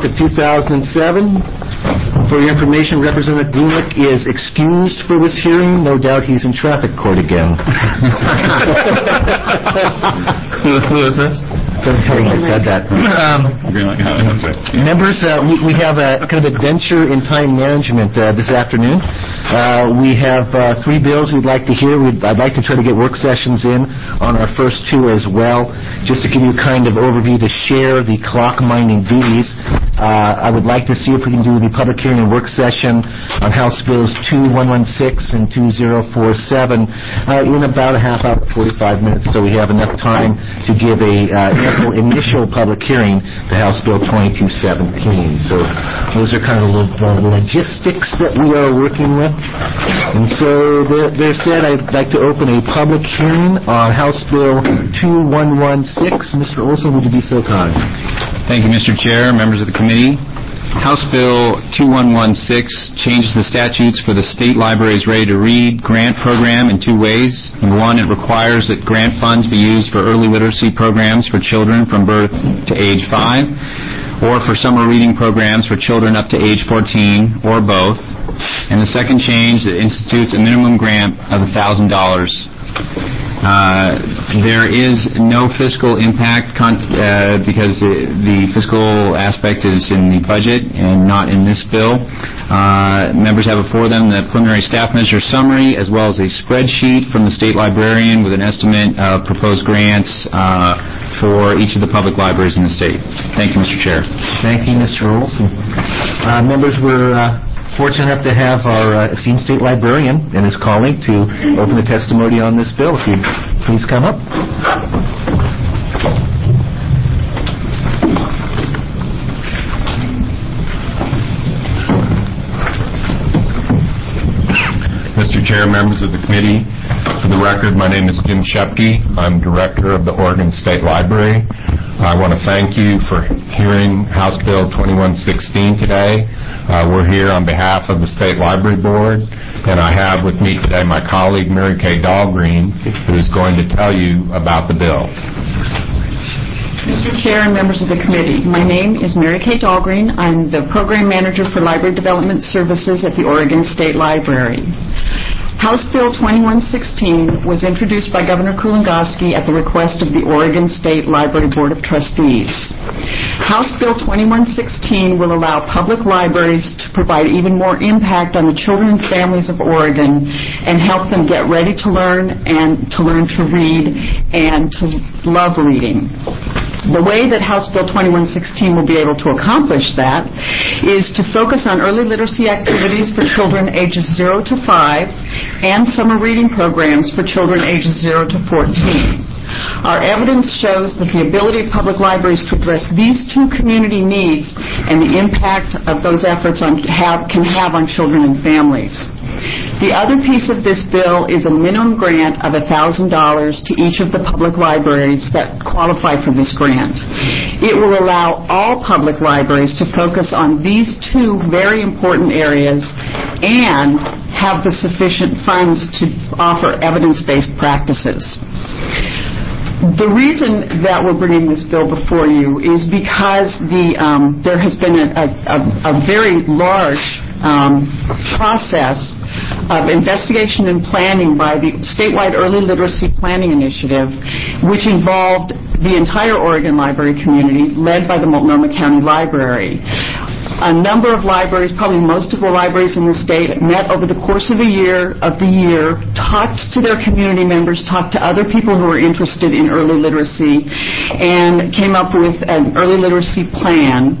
of 2007. For your information, Representative Glumick is excused for this hearing. No doubt he's in traffic court again. Who is this? I said that. Members, we have a kind of adventure in time management this afternoon. We have 3 bills we'd like to hear. I'd like to try to get work sessions in on our first 2 as well. Just to give you a kind of overview to share the clock minding duties, I would like to see if we can do the public hearing and work session on House Bills 2116 and 2047 in about a half hour, 45 minutes, so we have enough time to give a initial public hearing to House Bill 2217. So those are kind of the logistics that we are working with. And so there said, I'd like to open a public hearing on House Bill 2116. Mr. Olson, would you be so kind? Thank you, Mr. Chair, members of the committee. House Bill 2116 changes the statutes for the State Library's Ready to Read grant program in 2 ways. Number 1, it requires that grant funds be used for early literacy programs for children from birth to age 5, or for summer reading programs for children up to age 14, or both. And the second change, it institutes a minimum grant of $1,000. There is no fiscal impact because the fiscal aspect is in the budget and not in this bill. Members have before them the preliminary staff measure summary as well as a spreadsheet from the state librarian with an estimate of proposed grants for each of the public libraries in the state. Thank you, Mr. Chair. Thank you, Mr. Olson. Members, we're fortunate enough to have our esteemed state librarian and his colleague to open the testimony on this bill. If you'd please come up. Mr. Chair, members of the committee, for the record, my name is Jim Shepke. I'm director of the Oregon State Library. I want to thank you for hearing House Bill 2116 today. We're here on behalf of the State Library Board, and I have with me today my colleague Mary Kay Dahlgreen, who is going to tell you about the bill. Mr. Chair and members of the committee, my name is Mary Kay Dahlgreen. I'm the Program Manager for Library Development Services at the Oregon State Library. House Bill 2116 was introduced by Governor Kulongoski at the request of the Oregon State Library Board of Trustees. House Bill 2116 will allow public libraries to provide even more impact on the children and families of Oregon and help them get ready to learn and to learn to read and to love reading. The way that House Bill 2116 will be able to accomplish that is to focus on early literacy activities for children ages 0 to 5 and summer reading programs for children ages 0 to 14. Our evidence shows that the ability of public libraries to address these 2 community needs and the impact of those efforts can have on children and families. The other piece of this bill is a minimum grant of $1,000 to each of the public libraries that qualify for this grant. It will allow all public libraries to focus on these 2 very important areas and have the sufficient funds to offer evidence-based practices. The reason that we're bringing this bill before you is because there has been a very large process of investigation and planning by the statewide Early Literacy Planning Initiative, which involved the entire Oregon library community, led by the Multnomah County Library. A number of libraries, probably most of the libraries in the state, met over the course of the year, talked to their community members, talked to other people who were interested in early literacy, and came up with an early literacy plan.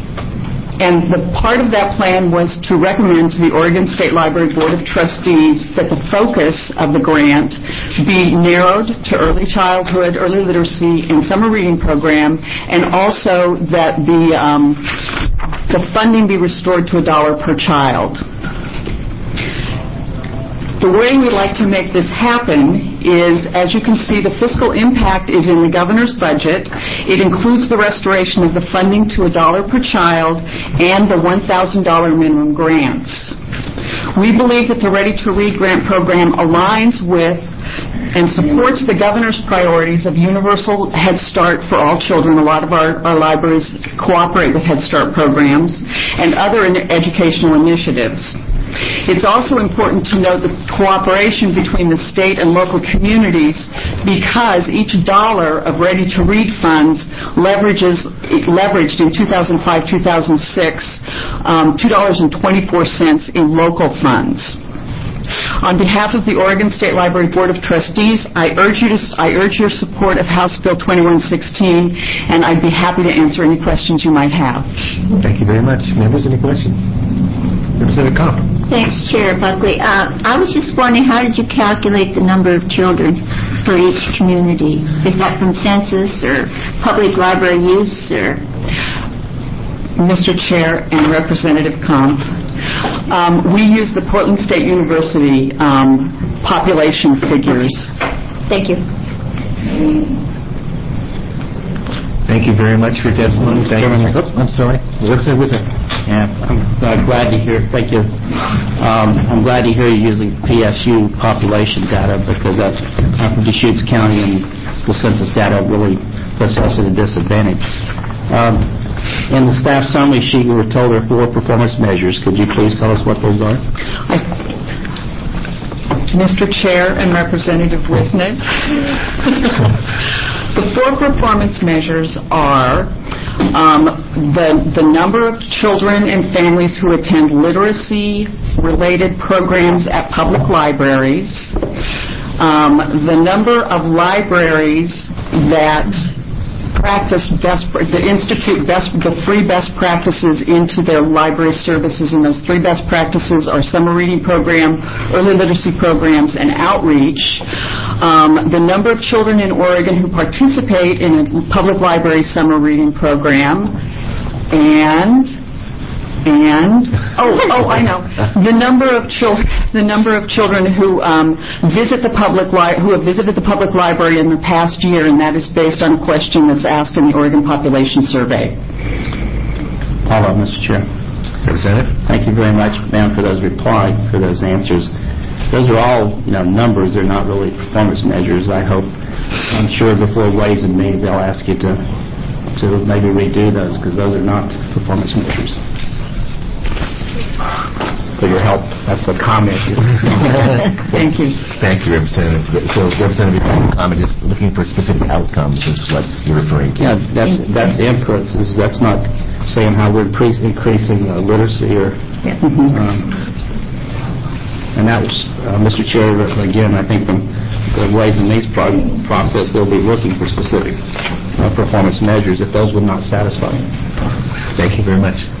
And the part of that plan was to recommend to the Oregon State Library Board of Trustees that the focus of the grant be narrowed to early childhood, early literacy, and summer reading program, and also that the funding be restored to $1 per child. The way we like to make this happen is, as you can see, the fiscal impact is in the governor's budget. It includes the restoration of the funding to $1 per child and the $1,000 minimum grants. We believe that the Ready to Read grant program aligns with and supports the governor's priorities of universal Head Start for all children. A lot of our libraries cooperate with Head Start programs and other educational initiatives. It's also important to note the cooperation between the state and local communities because each dollar of ready-to-read funds leveraged in 2005-2006 $2.24 in local funds. On behalf of the Oregon State Library Board of Trustees, I urge your support of House Bill 2116, and I'd be happy to answer any questions you might have. Thank you very much. Members, any questions? Representative Comp. Thanks, Chair Buckley. I was just wondering, how did you calculate the number of children for each community? Is that from census or public library use? Or? Mr. Chair and Representative Comp, we use the Portland State University population figures. Thank you. Thank you very much for your testimony. Thank you. Oh, I'm sorry. Representative Whitson. Yeah, I'm glad to hear. Thank you. I'm glad to hear you're using PSU population data because that's from Deschutes County, and the census data really puts us at a disadvantage. In the staff summary sheet, we were told there are 4 performance measures. Could you please tell us what those are? Mr. Chair and Representative Wisnick, the 4 performance measures are the number of children and families who attend literacy-related programs at public libraries, the number of libraries that institute the 3 best practices into their library services, and those 3 best practices are summer reading program, early literacy programs, and outreach. The number of children in Oregon who participate in a public library summer reading program, and I know the number of children who visit the public who have visited the public library in the past year, and that is based on a question that's asked in the Oregon Population Survey. Follow up, Mr. Chair. Representative. Thank you very much, ma'am, for those answers. Those are all numbers. They're not really performance measures. I'm sure before Ways and Means they'll ask you to maybe redo those because those are not performance measures. For your help. That's a comment. Thank you. Thank you, Representative. So, Representative, your comment is looking for specific outcomes is what you're referring to. Yeah, that's inputs. That's not saying how we're increasing literacy or... Yeah. And that was, Mr. Chair, again, I think from the Ways and Means process, they'll be looking for specific performance measures if those would not satisfy. Thank you very much.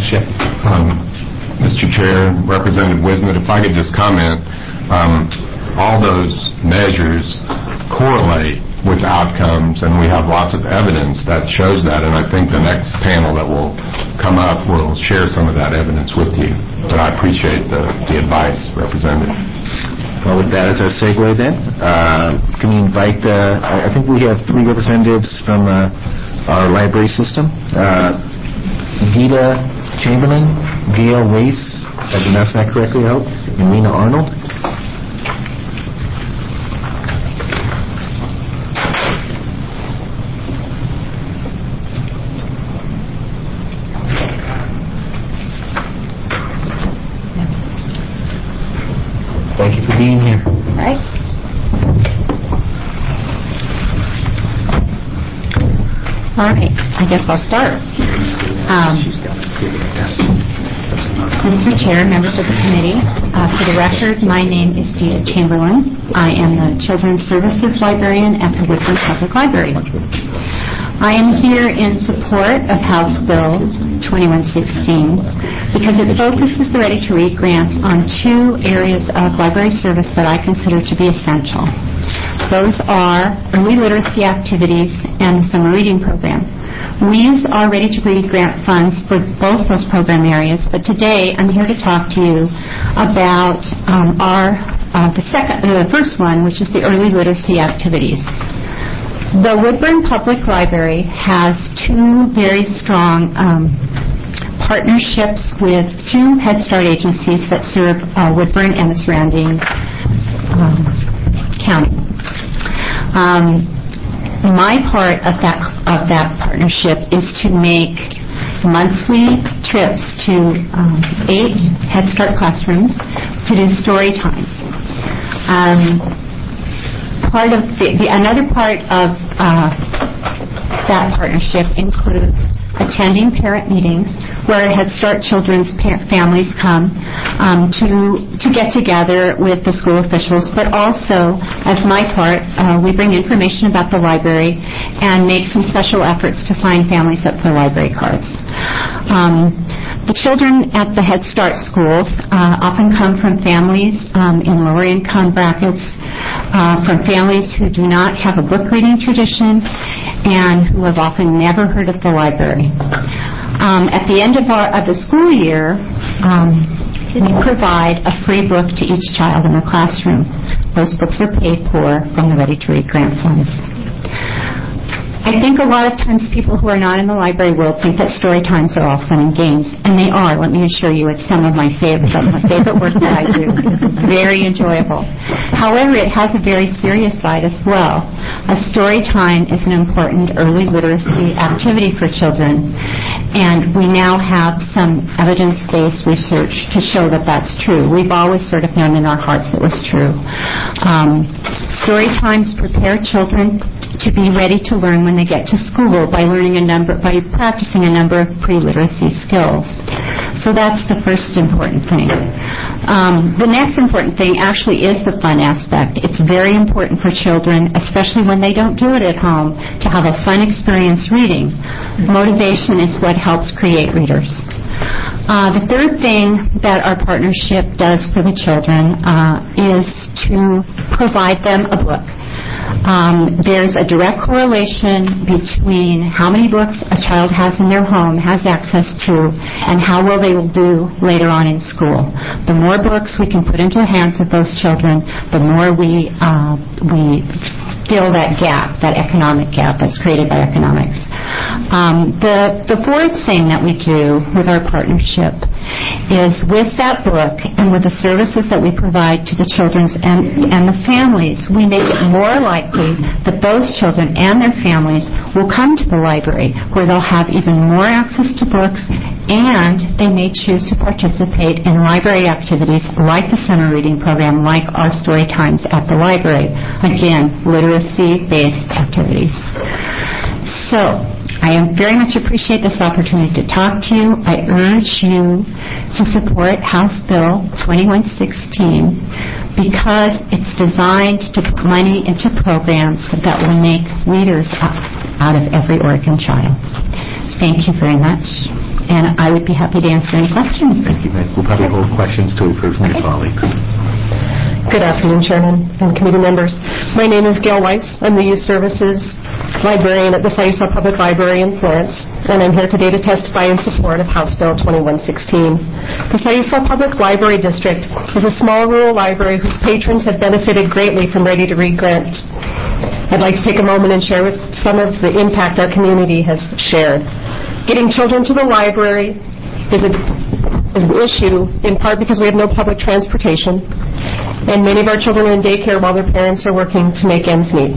Mr. Chair, Representative Wisnick, if I could just comment, all those measures correlate with outcomes, and we have lots of evidence that shows that, and I think the next panel that will come up will share some of that evidence with you. But I appreciate the advice, Representative. Well, with that as our segue then, can we invite, I think we have 3 representatives from our library system. Gita Chamberlain, Gail Wace, I pronounced that correctly, I hope, and Rena Arnold. Thank you for being here. All right. All right, I guess I'll start. Mr. Chair, members of the committee, for the record, my name is Gita Chamberlain. I am the Children's Services Librarian at the Woodburn Public Library. I am here in support of House Bill 2116 because it focuses the Ready to Read grants on 2 areas of library service that I consider to be essential. Those are early literacy activities and the summer reading program. We use our Ready to Read grant funds for both those program areas, but today I'm here to talk to you about the first one, which is the early literacy activities. The Woodburn Public Library has 2 very strong partnerships with 2 Head Start agencies that serve Woodburn and the surrounding county. My part of that partnership is to make monthly trips to 8 Head Start classrooms to do story times. Another part of that partnership includes attending parent meetings where Head Start children's families come to get together with the school officials, but also, as my part, we bring information about the library and make some special efforts to sign families up for library cards. The children at the Head Start schools often come from families in lower income brackets, from families who do not have a book reading tradition and who have often never heard of the library. At the end of the school year, we provide a free book to each child in the classroom. Those books are paid for from the Ready to Read grant funds. I think a lot of times people who are not in the library world think that story times are all fun and games, and they are. Let me assure you, it's some of my favorite work that I do. It's very enjoyable. However, it has a very serious side as well. A story time is an important early literacy activity for children, and we now have some evidence-based research to show that that's true. We've always sort of known in our hearts it was true. Story times prepare children to be ready to learn when they get to school by practicing a number of pre-literacy skills. So that's the first important thing. The next important thing actually is the fun aspect. It's very important for children, especially when they don't do it at home, to have a fun experience reading. Motivation is what helps create readers. The third thing that our partnership does for the children is to provide them a book. There's a direct correlation between how many books a child has in their home, has access to, and how well they will do later on in school. The more books we can put into the hands of those children, the more we fill that gap, that economic gap that's created by economics. The fourth thing that we do with our partnership is with that book and with the services that we provide to the children and the families, we make it more likely that those children and their families will come to the library where they'll have even more access to books, and they may choose to participate in library activities like the summer reading program, like our story times at the library. Again, literacy-based activities. So, I very much appreciate this opportunity to talk to you. I urge you to support House Bill 2116 because it's designed to put money into programs that will make readers out of every Oregon child. Thank you very much, and I would be happy to answer any questions. Thank you, Meg. We'll probably hold questions till we've heard from your colleagues. Good afternoon, Chairman and committee members. My name is Gail Weiss. I'm the Youth Services Librarian at the Sayusaw Public Library in Florence, and I'm here today to testify in support of House Bill 2116. The Sayusaw Public Library District is a small rural library whose patrons have benefited greatly from Ready to Read grants. I'd like to take a moment and share with some of the impact our community has shared. Getting children to the library is an issue in part because we have no public transportation, and many of our children are in daycare while their parents are working to make ends meet.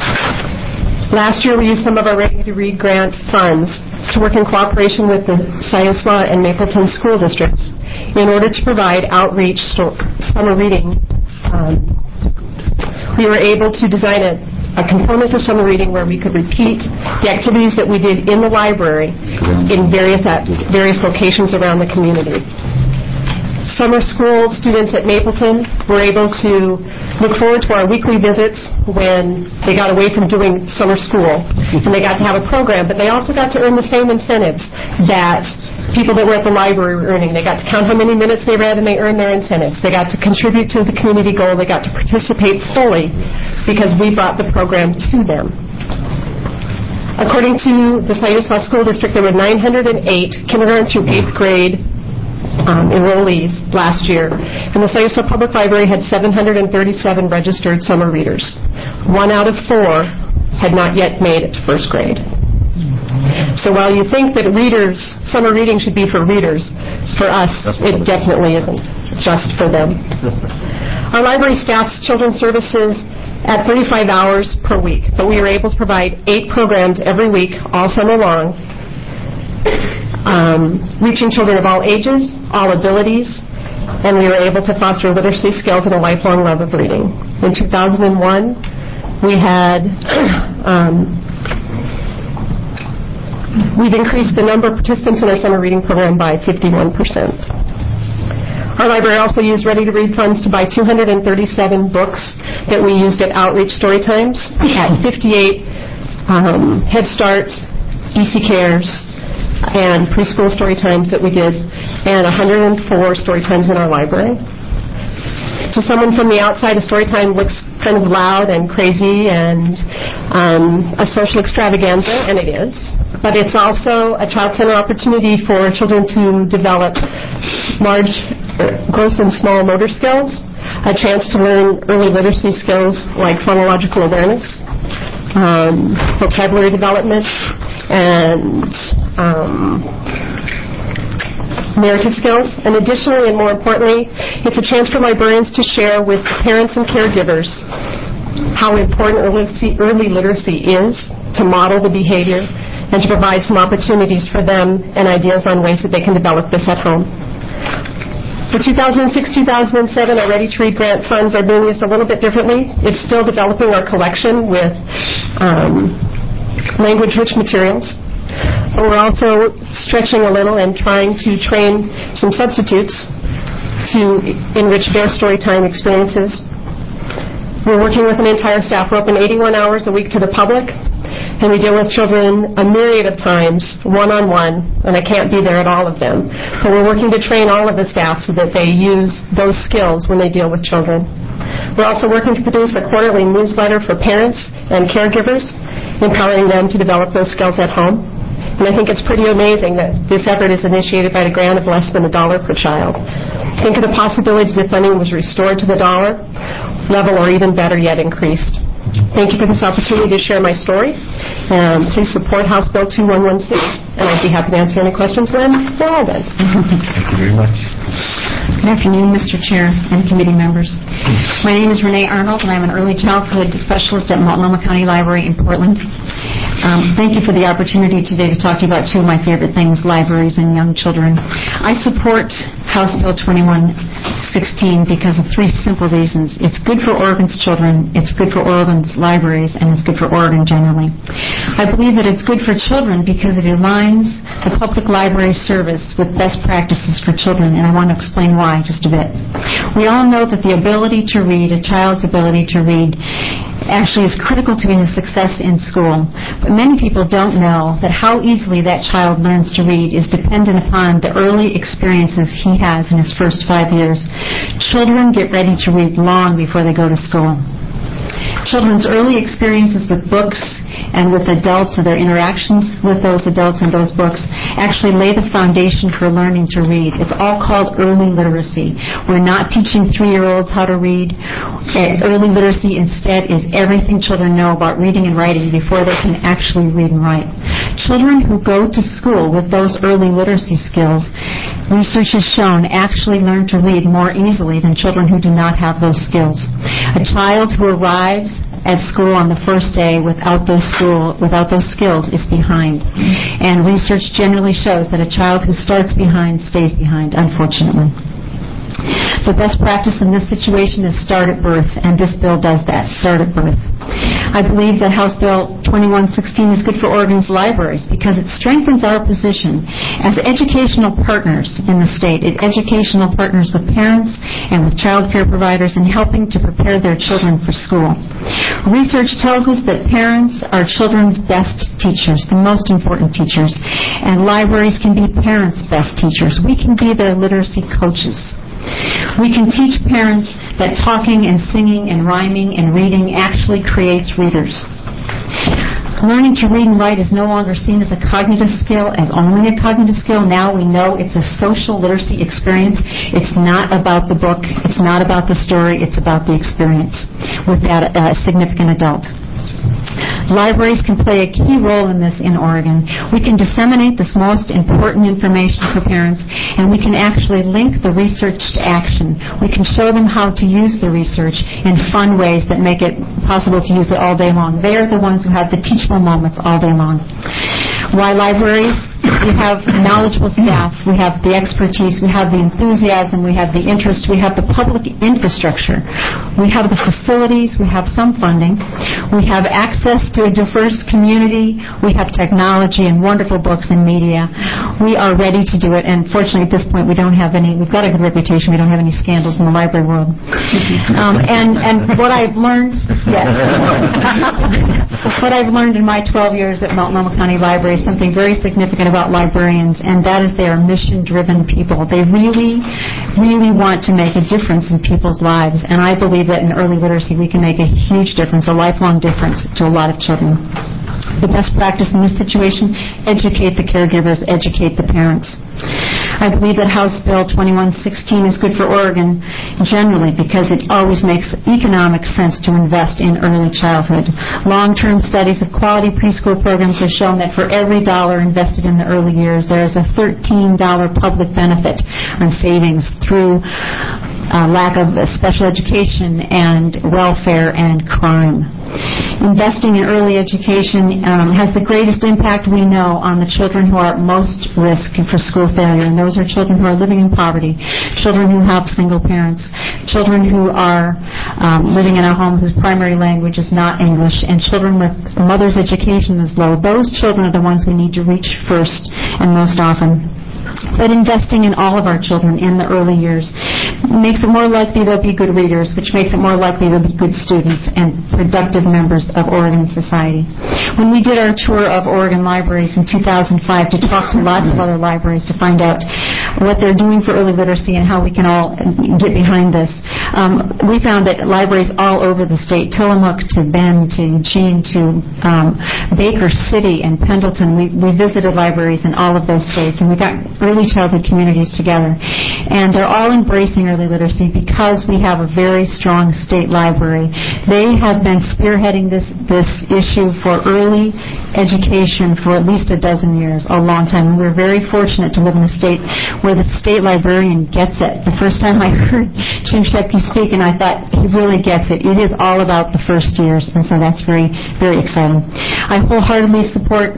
Last year, we used some of our Ready to Read grant funds to work in cooperation with the Sayusaw and Mapleton school districts in order to provide outreach summer reading. We were able to design a component of summer reading where we could repeat the activities that we did in the library in various locations around the community. Summer school students at Mapleton were able to look forward to our weekly visits when they got away from doing summer school, and they got to have a program, but they also got to earn the same incentives that people that were at the library were earning. They got to count how many minutes they read, and they earned their incentives. They got to contribute to the community goal. They got to participate fully because we brought the program to them. According to the Sayusaw School District, there were 908 kindergarten through 8th grade enrollees last year, and the Sayusaw Public Library had 737 registered summer readers. 1 out of 4 had not yet made it to 1st grade. So while you think that summer reading should be for readers, for us, it definitely isn't just for them. Our library staff's children's services at 35 hours per week. But we were able to provide 8 programs every week, all summer long, reaching children of all ages, all abilities, and we were able to foster literacy skills and a lifelong love of reading. In 2001, we had we've increased the number of participants in our summer reading program by 51%. Our library also used Ready to Read funds to buy 237 books that we used at outreach story times at 58 Head Starts, EC Cares, and preschool story times that we did, and 104 story times in our library. To someone from the outside, a story time looks kind of loud and crazy and a social extravaganza, and it is. But it's also a child center opportunity for children to develop large, gross and small motor skills, a chance to learn early literacy skills like phonological awareness, vocabulary development, and narrative skills. And additionally, and more importantly, it's a chance for librarians to share with parents and caregivers how important early literacy is, to model the behavior, and to provide some opportunities for them and ideas on ways that they can develop this at home. For 2006-2007, our Ready to Read grant funds are doing this a little bit differently. It's still developing our collection with language-rich materials. But we're also stretching a little and trying to train some substitutes to enrich their story time experiences. We're working with an entire staff. We're open 81 hours a week to the public, and we deal with children a myriad of times, one-on-one, and I can't be there at all of them. But we're working to train all of the staff so that they use those skills when they deal with children. We're also working to produce a quarterly newsletter for parents and caregivers, empowering them to develop those skills at home. And I think it's pretty amazing that this effort is initiated by a grant of less than $1 per child. Think of the possibilities if funding was restored to the dollar level, or even better yet, increased. Thank you for this opportunity to share my story. Please support House Bill 2116, and I'd be happy to answer any questions when we're all done. Thank you very much. Good afternoon, Mr. Chair and committee members. My name is Renee Arnold, and I'm an early childhood specialist at Multnomah County Library in Portland. Thank you for the opportunity today to talk to you about two of my favorite things, libraries and young children. I support House Bill 2116 because of 3 simple reasons. It's good for Oregon's children, it's good for Oregon's libraries, and it's good for Oregon generally. I believe that it's good for children because it aligns the public library service with best practices for children, and I want to explain why just a bit. We all know that the ability to read, a child's ability to read, actually is critical to his success in school. But many people don't know that how easily that child learns to read is dependent upon the early experiences he has in his first 5 years. Children get ready to read long before they go to school. Children's early experiences with books and with adults and their interactions with those adults and those books actually lay the foundation for learning to read. It's all called early literacy. We're not teaching 3-year-olds how to read. Early literacy instead is everything children know about reading and writing before they can actually read and write. Children who go to school with those early literacy skills, research has shown, actually learn to read more easily than children who do not have those skills. A child who arrives at school on the first day without those skills is behind. And research generally shows that a child who starts behind stays behind, unfortunately. The best practice in this situation is start at birth, and this bill does that, start at birth. I believe that House Bill 2116 is good for Oregon's libraries because it strengthens our position as educational partners in the state, educational partners with parents and with child care providers in helping to prepare their children for school. Research tells us that parents are children's best teachers, the most important teachers, and libraries can be parents' best teachers. We can be their literacy coaches. We can teach parents that talking and singing and rhyming and reading actually creates readers. Learning to read and write is no longer seen as a cognitive skill, as only a cognitive skill. Now we know it's a social literacy experience. It's not about the book. It's not about the story. It's about the experience with that significant adult. Libraries can play a key role in this in Oregon. We can disseminate this most important information for parents, and we can actually link the research to action. We can show them how to use the research in fun ways that make it possible to use it all day long. They are the ones who have the teachable moments all day long. Why libraries? We have knowledgeable staff, we have the expertise, we have the enthusiasm, we have the interest, we have the public infrastructure, we have the facilities, we have some funding, we have access to a diverse community, we have technology and wonderful books and media. We are ready to do it, and fortunately at this point we've got a good reputation, we don't have any scandals in the library world. And what I've learned, what I've learned in my 12 years at Multnomah County Library is something very significant about librarians, and that is they are mission-driven people. They really, really want to make a difference in people's lives, and I believe that in early literacy we can make a huge difference, a lifelong difference to a lot of children. The best practice in this situation, educate the caregivers, educate the parents. I believe that House Bill 2116 is good for Oregon generally because it always makes economic sense to invest in early childhood. Long-term studies of quality preschool programs have shown that for every dollar invested in the early years, there is a $13 public benefit on savings through lack of special education and welfare and crime. Investing in early education has the greatest impact we know on the children who are at most risk for school failure, and those are children who are living in poverty, children who have single parents, children who are living in a home whose primary language is not English, and children with mother's education is low. Those children are the ones we need to reach first and most often. But investing in all of our children in the early years makes it more likely they'll be good readers, which makes it more likely they'll be good students and productive members of Oregon society. When we did our tour of Oregon libraries in 2005 to talk to lots of other libraries to find out what they're doing for early literacy and how we can all get behind this, we found that libraries all over the state, Tillamook to Bend to Eugene to Baker City and Pendleton, we visited libraries in all of those states, and we got early childhood communities together. And they're all embracing early literacy because we have a very strong state library. They have been spearheading this issue for early education for at least a dozen years, a long time. And we're very fortunate to live in a state where the state librarian gets it. The first time I heard Jim Shepke speak, and I thought, he really gets it. It is all about the first years, and so that's very, very exciting. I wholeheartedly support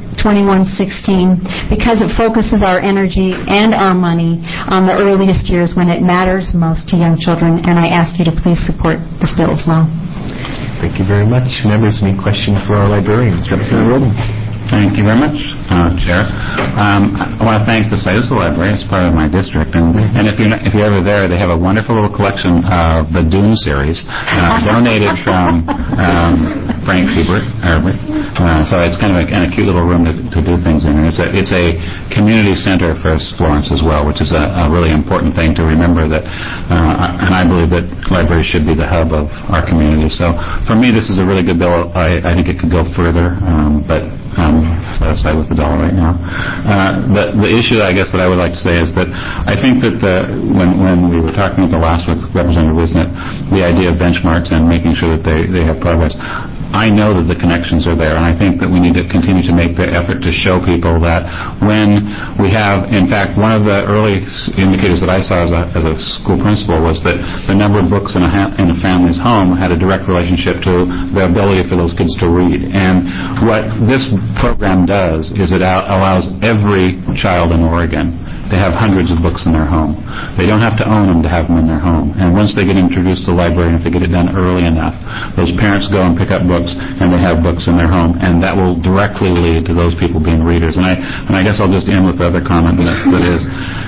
2116 because it focuses our energy and our money on the earliest years when it matters most to young children, and I ask you to please support this bill as well. Thank you very much. Members, any questions for our librarians? Representative Roden. Thank you very much, Chair. I want to thank the Situs Library. It's part of my district, and if you're ever there, they have a wonderful little collection of the Dune series, donated from Frank Hubert. So it's kind of a cute little room to do things in. And it's a community center for Florence as well, which is a really important thing to remember. That, and I believe that libraries should be the hub of our community. So for me, this is a really good bill. I think it could go further, but I'm satisfied with the dollar right now. The issue, I guess, that I would like to say is that I think that when we were talking at the last with Representative Wisnet, the idea of benchmarks and making sure that they have progress, I know that the connections are there, and I think that we need to continue to make the effort to show people that when we have, in fact, one of the early indicators that I saw as a school principal was that the number of books in a family's home had a direct relationship to the ability for those kids to read. And what this program does is it allows every child in Oregon to have hundreds of books in their home. They don't have to own them to have them in their home. And once they get introduced to the library, and if they get it done early enough, those parents go and pick up books, and they have books in their home, and that will directly lead to those people being readers. And I guess I'll just end with the other comment that is,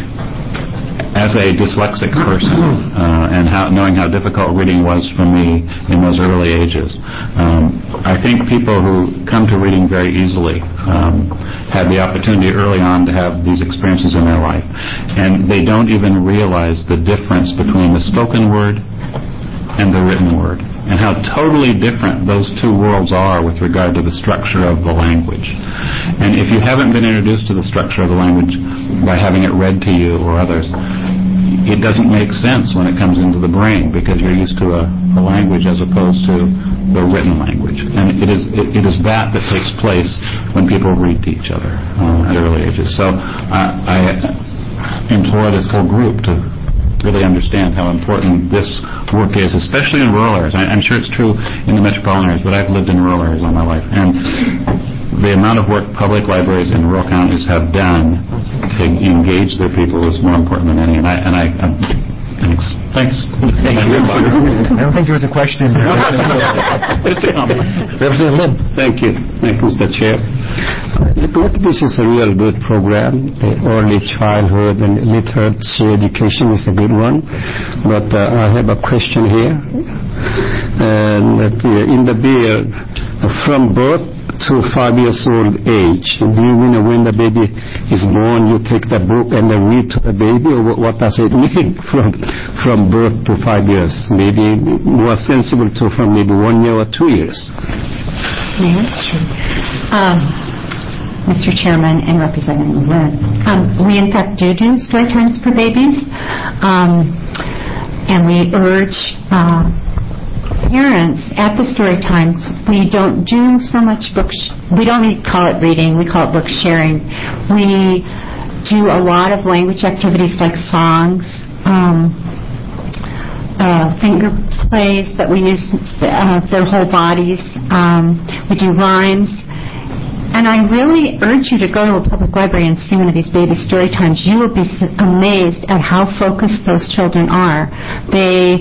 as a dyslexic person, and knowing how difficult reading was for me in those early ages, I think people who come to reading very easily have the opportunity early on to have these experiences in their life. And they don't even realize the difference between the spoken word and the written word, and how totally different those two worlds are with regard to the structure of the language. And if you haven't been introduced to the structure of the language by having it read to you or others, it doesn't make sense when it comes into the brain, because you're used to a the language as opposed to the written language. And it is that takes place when people read to each other at early ages. So I implore this whole group to really understand how important this work is, especially in rural areas. I'm sure it's true in the metropolitan areas, but I've lived in rural areas all my life. And the amount of work public libraries in rural counties have done to engage their people is more important than any. Thanks. Thank you. I don't think there was a question. Representative Lim. Thank you, Mr. Chair. This is a real good program. The early childhood and literacy education is a good one. But I have a question here. In the bill, from birth to 5 years old age, do you mean when the baby is born, you take the book and then read to the baby, or what does it mean from birth to 5 years? Maybe more sensible to from maybe 1 year or 2 years. Mr. Chairman and Representative Lynn, we in fact do story times for babies, and we urge parents at the story times. We don't do so much we don't call it reading, we call it book sharing. We do a lot of language activities like songs, finger plays that we use their whole bodies. We do rhymes. And I really urge you to go to a public library and see one of these baby story times. You will be amazed at how focused those children are. They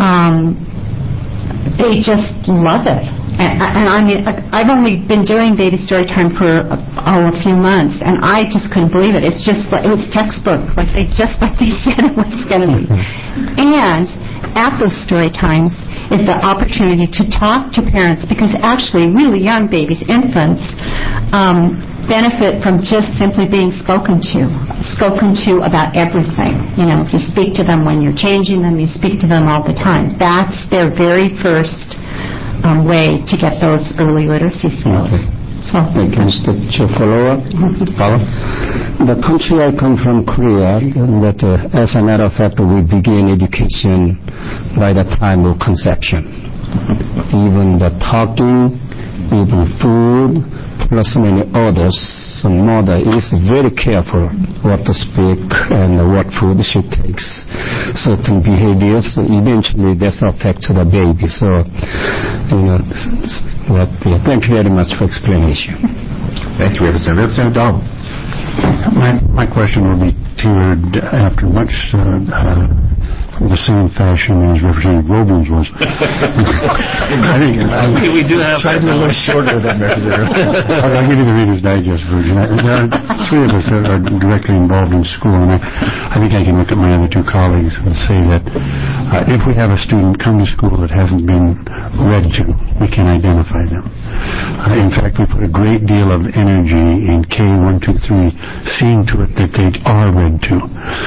just love it. And I mean, I've only been doing baby story time for a few months, and I just couldn't believe it. It's just like, it was textbook, like they said it was going to be. And at those story times is the opportunity to talk to parents, because actually really young babies, infants, benefit from just simply being spoken to about everything. You know, you speak to them when you're changing them, you speak to them all the time. That's their very first way to get those early literacy skills. So, thank you, Mr. Chair. Follow-up? The country I come from, Korea, that as a matter of fact, we begin education by the time of conception. Even the talking, even food, plus many others, the mother is very careful what to speak and what food she takes. Certain behaviors, eventually that's affect the baby. So, thank you very much for explanation. Thank you, Representative Donald. My question will be tailored after much the same fashion as Representative Groban's was. I think we do have tried to be a little shorter than Representative. I'll give you the Reader's Digest version. There are three of us that are directly involved in school, and I think I can look at my other two colleagues and say that if we have a student come to school that hasn't been read to, we can identify them. In fact, we put a great deal of energy in K1, 2, 3, seeing to it that they are read to.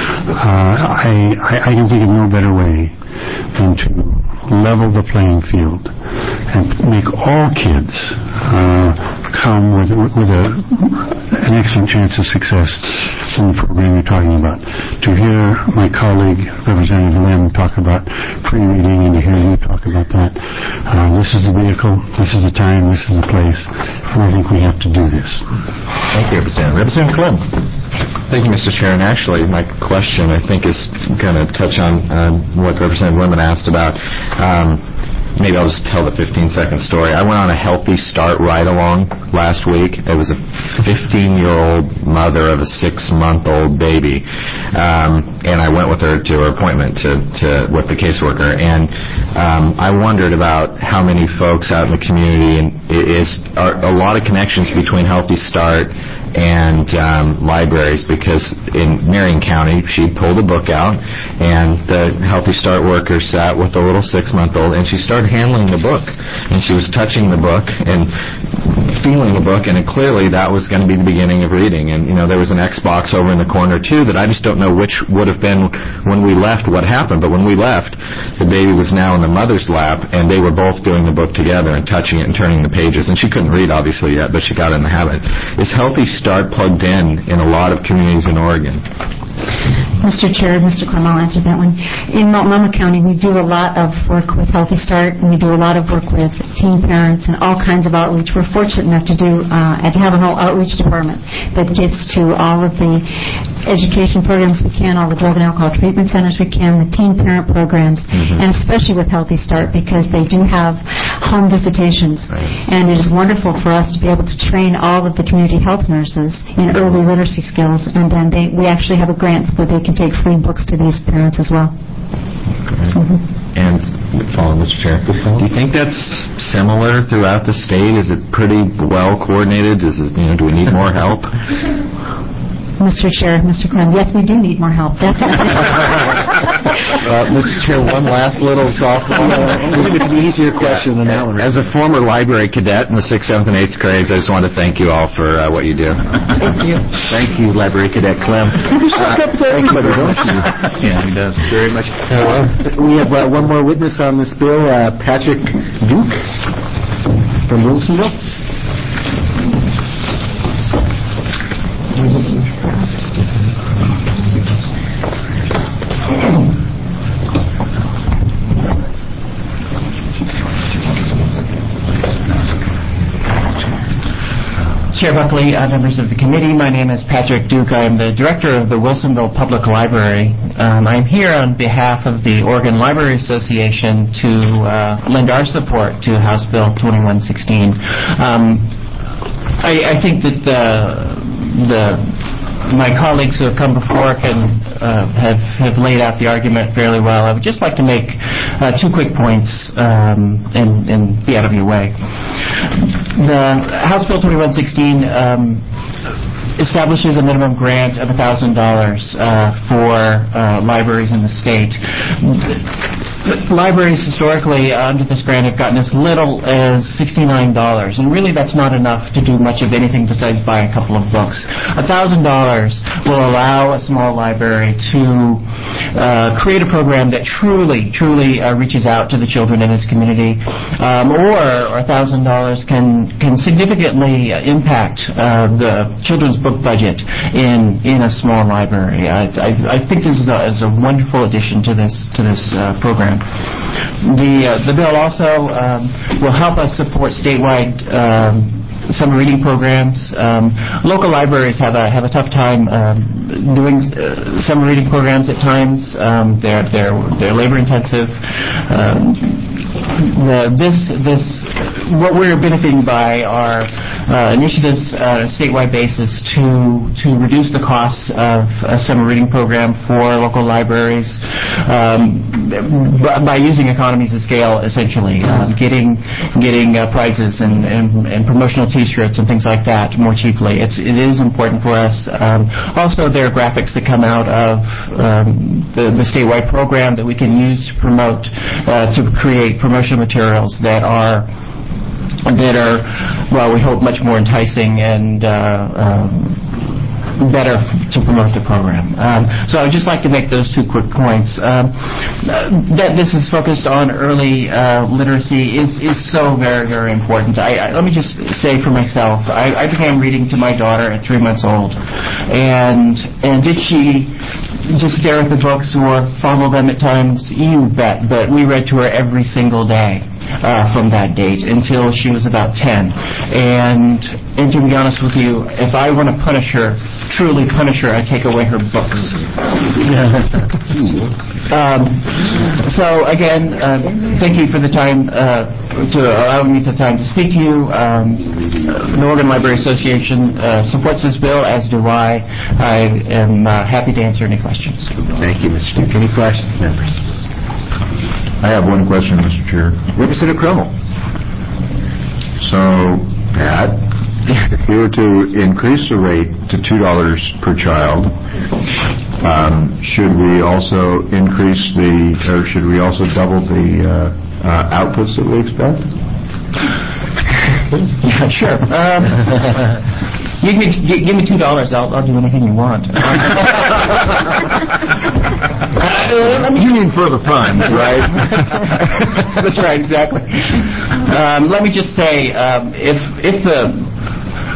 I can think of no better way than to level the playing field and make all kids come with an excellent chance of success in the program you're talking about. To hear my colleague, Representative Lim, talk about pre-reading, and to hear you talk about that, this is the vehicle, this is the time, this is the place, and I think we have to do this. Thank you, Representative. Representative Clem. Thank you, Mr. Chair. And actually, my question, I think, is going to touch on what Representative Lemon asked about. Maybe I'll just tell the 15-second story. I went on a Healthy Start ride-along last week. It was a 15-year-old mother of a 6-month-old baby. And I went with her to her appointment with the caseworker. And I wondered about how many folks out in the community, and are a lot of connections between Healthy Start and libraries, because in Marion County, she pulled a book out, and the Healthy Start worker sat with a little 6-month-old, and she started handling the book, and she was touching the book and feeling the book, and clearly that was going to be the beginning of reading. And there was an Xbox over in the corner too that I just don't know which would have been when we left what happened, but when we left, the baby was now in the mother's lap, and they were both doing the book together and touching it and turning the pages, and she couldn't read obviously yet, but she got in the habit. Is Healthy Start plugged in a lot of communities in Oregon? Mr. Chair, Mr. Clem, I'll answer that one. In Multnomah County, we do a lot of work with Healthy Start, and we do a lot of work with teen parents and all kinds of outreach. We're fortunate enough to have a whole outreach department that gets to all of the education programs we can, all the drug and alcohol treatment centers we can, the teen parent programs, and especially with Healthy Start because they do have home visitations. And it is wonderful for us to be able to train all of the community health nurses in early literacy skills, and then we actually have a grant so that they can take free books to these parents as well. And follow, Mr. Chair. Do you think that's similar throughout the state? Is it pretty well coordinated? Do we need more help? Mr. Chair, Mr. Clem, yes, we do need more help, definitely. Mr. Chair, one last little softball. It's an easier question than that one. As a former library cadet in the 6th, 7th, and 8th grades, I just want to thank you all for what you do. Thank you. Thank you, Library Cadet Clem. Thank you very much. Yeah, he does. Very much. We have one more witness on this bill, Patrick Duke from Wilsonville. Chair Buckley, members of the committee, my name is Patrick Duke. I am the director of the Wilsonville Public Library. I'm here on behalf of the Oregon Library Association to lend our support to House Bill 2116. I think that my colleagues who have come before have laid out the argument fairly well. I would just like to make 2 quick points and be out of your way. The House Bill 2116 establishes a minimum grant of $1,000 for libraries in the state. Libraries historically under this grant have gotten as little as $69, and really that's not enough to do much of anything besides buy a couple of books. $1,000 will allow a small library to create a program that truly reaches out to the children in its community, or $1,000 can significantly impact the children's book budget in a small library. I think this is a wonderful addition to this program. The bill also will help us support statewide summer reading programs. Local libraries have a tough time doing summer reading programs at times. They're labor intensive. What we're benefiting by are initiatives on a statewide basis to reduce the costs of a summer reading program for local libraries by using economies of scale, essentially, getting prizes and promotional T-shirts and things like that more cheaply. It is important for us. Also, there are graphics that come out of the statewide program that we can use to promote, to create promotional materials that are, well, we hope much more enticing and better to promote the program. So I would just like to make those 2 quick points. That this is focused on early literacy is so very, very important. Let me just say for myself, I began reading to my daughter at 3 months old, and did she just stare at the books or fondle them at times? You bet. But we read to her every single day from that date until she was about 10. And to be honest with you, if I want to truly punish her, I take away her books. So again, thank you for the time to allowing me the time to speak to you. The Oregon Library Association supports this bill, as do I. I am happy to answer any questions. Thank you, Mr. Duke. Any questions, members? I have one question, Mr. Chair. Representative Crummell. So, Pat, if we were to increase the rate to $2 per child, should we also should we also double the outputs that we expect? Yeah, sure. Give me $2. I'll do anything you want. You mean for the funds, right? That's right, exactly. Let me just say, if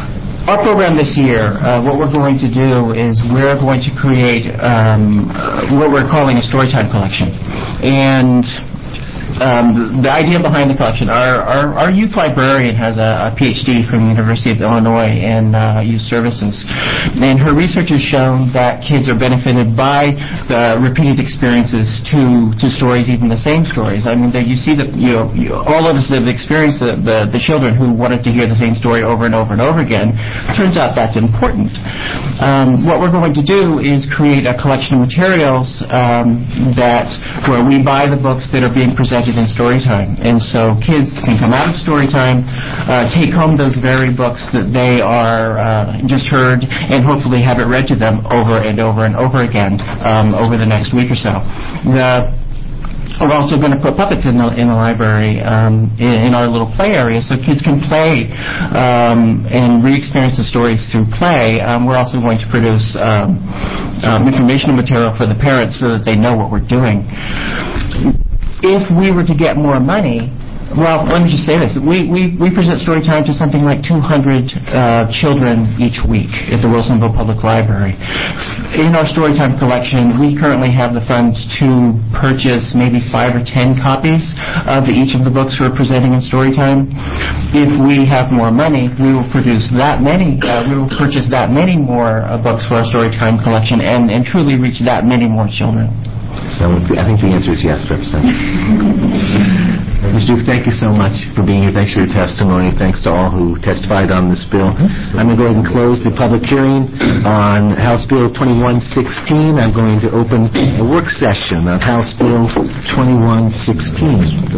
Our program this year, what we're going to do is we're going to create what we're calling a storytime collection. And the idea behind the collection, our youth librarian has a PhD from the University of Illinois in youth services, and her research has shown that kids are benefited by the repeated experiences to stories, even the same stories. I mean, you see that all of us have experienced the children who wanted to hear the same story over and over and over again. Turns out that's important. What we're going to do is create a collection of materials where we buy the books that are being presented in Storytime. And so kids can come out of Storytime, take home those very books that they are just heard, and hopefully have it read to them over and over and over again over the next week or so. We're also going to put puppets in the library in our little play area so kids can play and re-experience the stories through play. We're also going to produce informational material for the parents so that they know what we're doing. If we were to get more money, well, let me just say this. We present Storytime to something like 200 children each week at the Wilsonville Public Library. In our Storytime collection, we currently have the funds to purchase maybe 5 or 10 copies of each of the books we're presenting in Storytime. If we have more money, we will produce that many. We will purchase that many more books for our Storytime collection and truly reach that many more children. So I think the answer is yes, Representative. Ms. Duke, thank you so much for being here. Thanks for your testimony. Thanks to all who testified on this bill. I'm going to go ahead and close the public hearing on House Bill 2116. I'm going to open a work session on House Bill 2116.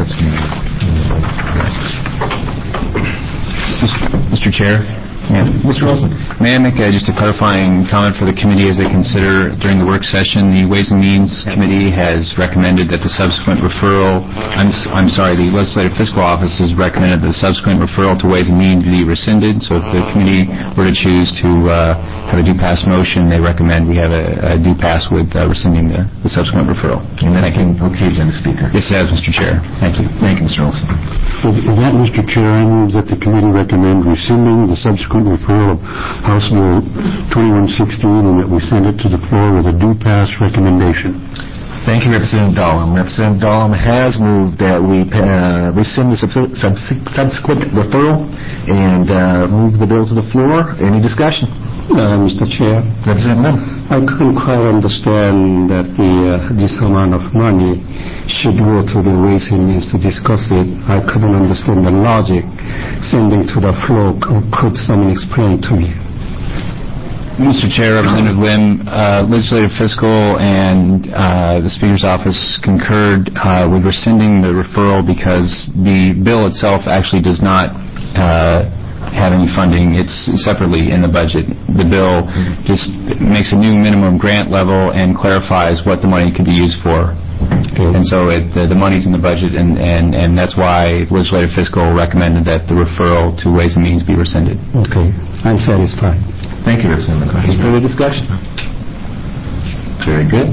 Mr. Chair. Mr. Olson. May I make just a clarifying comment for the committee as they consider during the work session? The Ways and Means Committee has recommended that the subsequent referral, the Legislative Fiscal Office has recommended that the subsequent referral to Ways and Means be rescinded. So if the committee were to choose to have a due pass motion, they recommend we have a due pass with rescinding the subsequent referral. And that's been okayed by the Speaker. Yes, it has, Mr. Chair. Thank you. Thank you, Mr. Olson. With that, Mr. Chair, I move that the committee recommend rescinding the subsequent referral of House Bill 2116 and that we send it to the floor with a due pass recommendation. Thank you, Representative Dahlem. Representative Dahlem has moved that we rescind the subsequent referral and move the bill to the floor. Any discussion? Mr. Chair. Representative Lim. I couldn't quite understand that this amount of money should go to the Ways and Means to discuss it. I couldn't understand the logic sending to the floor. Could someone explain to me? Mr. Chair, Representative Lim, Legislative Fiscal and the Speaker's Office concurred with rescinding the referral because the bill itself actually does not have any funding. It's separately in the budget. The bill just makes a new minimum grant level and clarifies what the money could be used for. Okay. And so the money's in the budget, and that's why Legislative Fiscal recommended that the referral to Ways and Means be rescinded. Okay. I'm satisfied. Thank you, Representative. Any further discussion? Very good.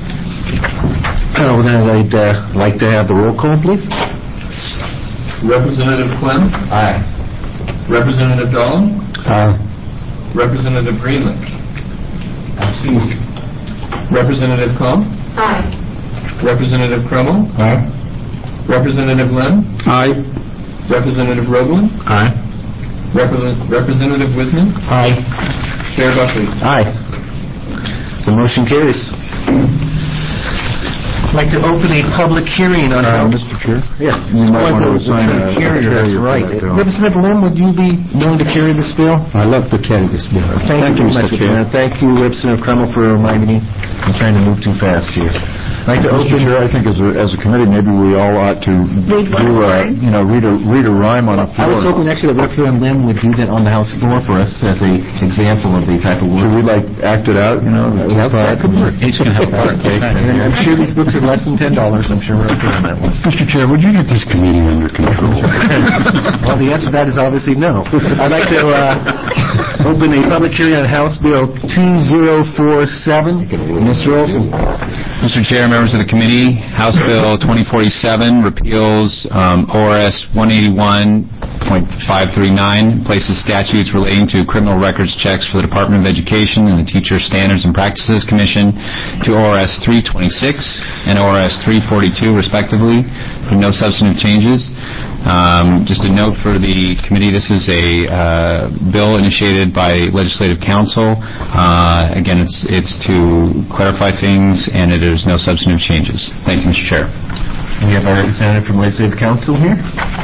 Then I'd like to have the roll call, please. Representative Clem? Aye. Representative Dahlem? Aye. Representative Greenland? Excuse. Representative Cohn? Aye. Representative Crummell? Aye. Representative Lim? Aye. Representative Roebling? Aye. Representative Wisman? Aye. Chair Buckley? Aye. The motion carries. I'd like to open a public hearing on Mr. Chair? Yeah. You might want to assign a carrier. That's right. for that bill. Representative Lim, would you be willing to carry this bill? I love to carry this bill. Thank you, Mr. Chair. Thank you, Representative Crummell, for reminding me. I'm trying to move too fast here. I'd like to Mr. Chair, I think as a committee, maybe we all ought to read a rhyme on a floor. I was hoping actually that Representative Lim would do that on the House floor for us as an example of the type of work. Should we act it out? That could work. Each can have part. And I'm sure these books are less than $10. I'm sure we're okay on that one. Mr. Chair, would you get this committee under control? Well, the answer to that is obviously no. I'd like to open a public hearing on House Bill 2047. Mr. Olson. Mr. Chair, members of the committee, House Bill 2047 repeals ORS 181.0 3.539 places statutes relating to criminal records checks for the Department of Education and the Teacher Standards and Practices Commission to ORS 326 and ORS 342, respectively, with no substantive changes. Just a note for the committee, this is a bill initiated by Legislative Council. Again, it's to clarify things, and there's no substantive changes. Thank you, Mr. Chair. We have our representative from Legislative Council here.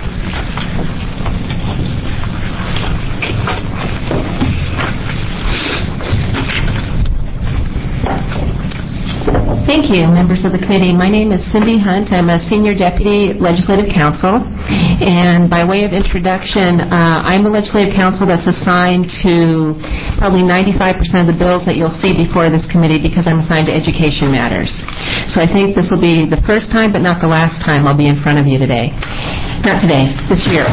Thank you, members of the committee. My name is Cindy Hunt. I'm a Senior Deputy Legislative Counsel. And by way of introduction, I'm the Legislative Counsel that's assigned to probably 95% of the bills that you'll see before this committee because I'm assigned to education matters. So I think this will be the first time, but not the last time I'll be in front of you today. Not today, this year.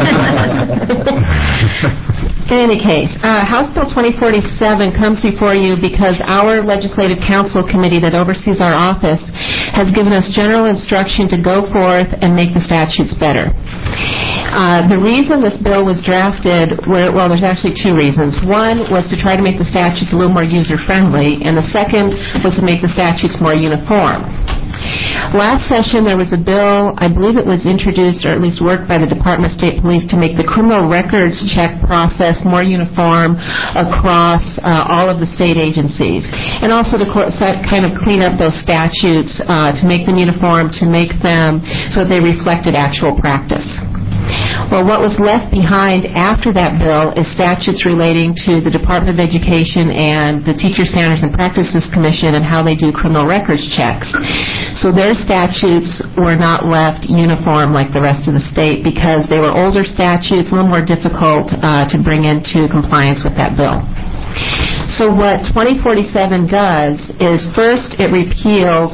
In any case, House Bill 2047 comes before you because our Legislative Counsel Committee that oversees our office has given us general instruction to go forth and make the statutes better. The reason this bill was drafted, well, there's actually two reasons. One was to try to make the statutes a little more user-friendly, and the second was to make the statutes more uniform. Last session, there was a bill, I believe it was introduced or at least worked by the Department of State Police to make the criminal records check process more uniform across all of the state agencies. And also to kind of clean up those statutes to make them uniform, to make them so that they reflected actual practice. Well, what was left behind after that bill is statutes relating to the Department of Education and the Teacher Standards and Practices Commission and how they do criminal records checks. So their statutes were not left uniform like the rest of the state because they were older statutes, a little more difficult to bring into compliance with that bill. So what 2047 does is first it repeals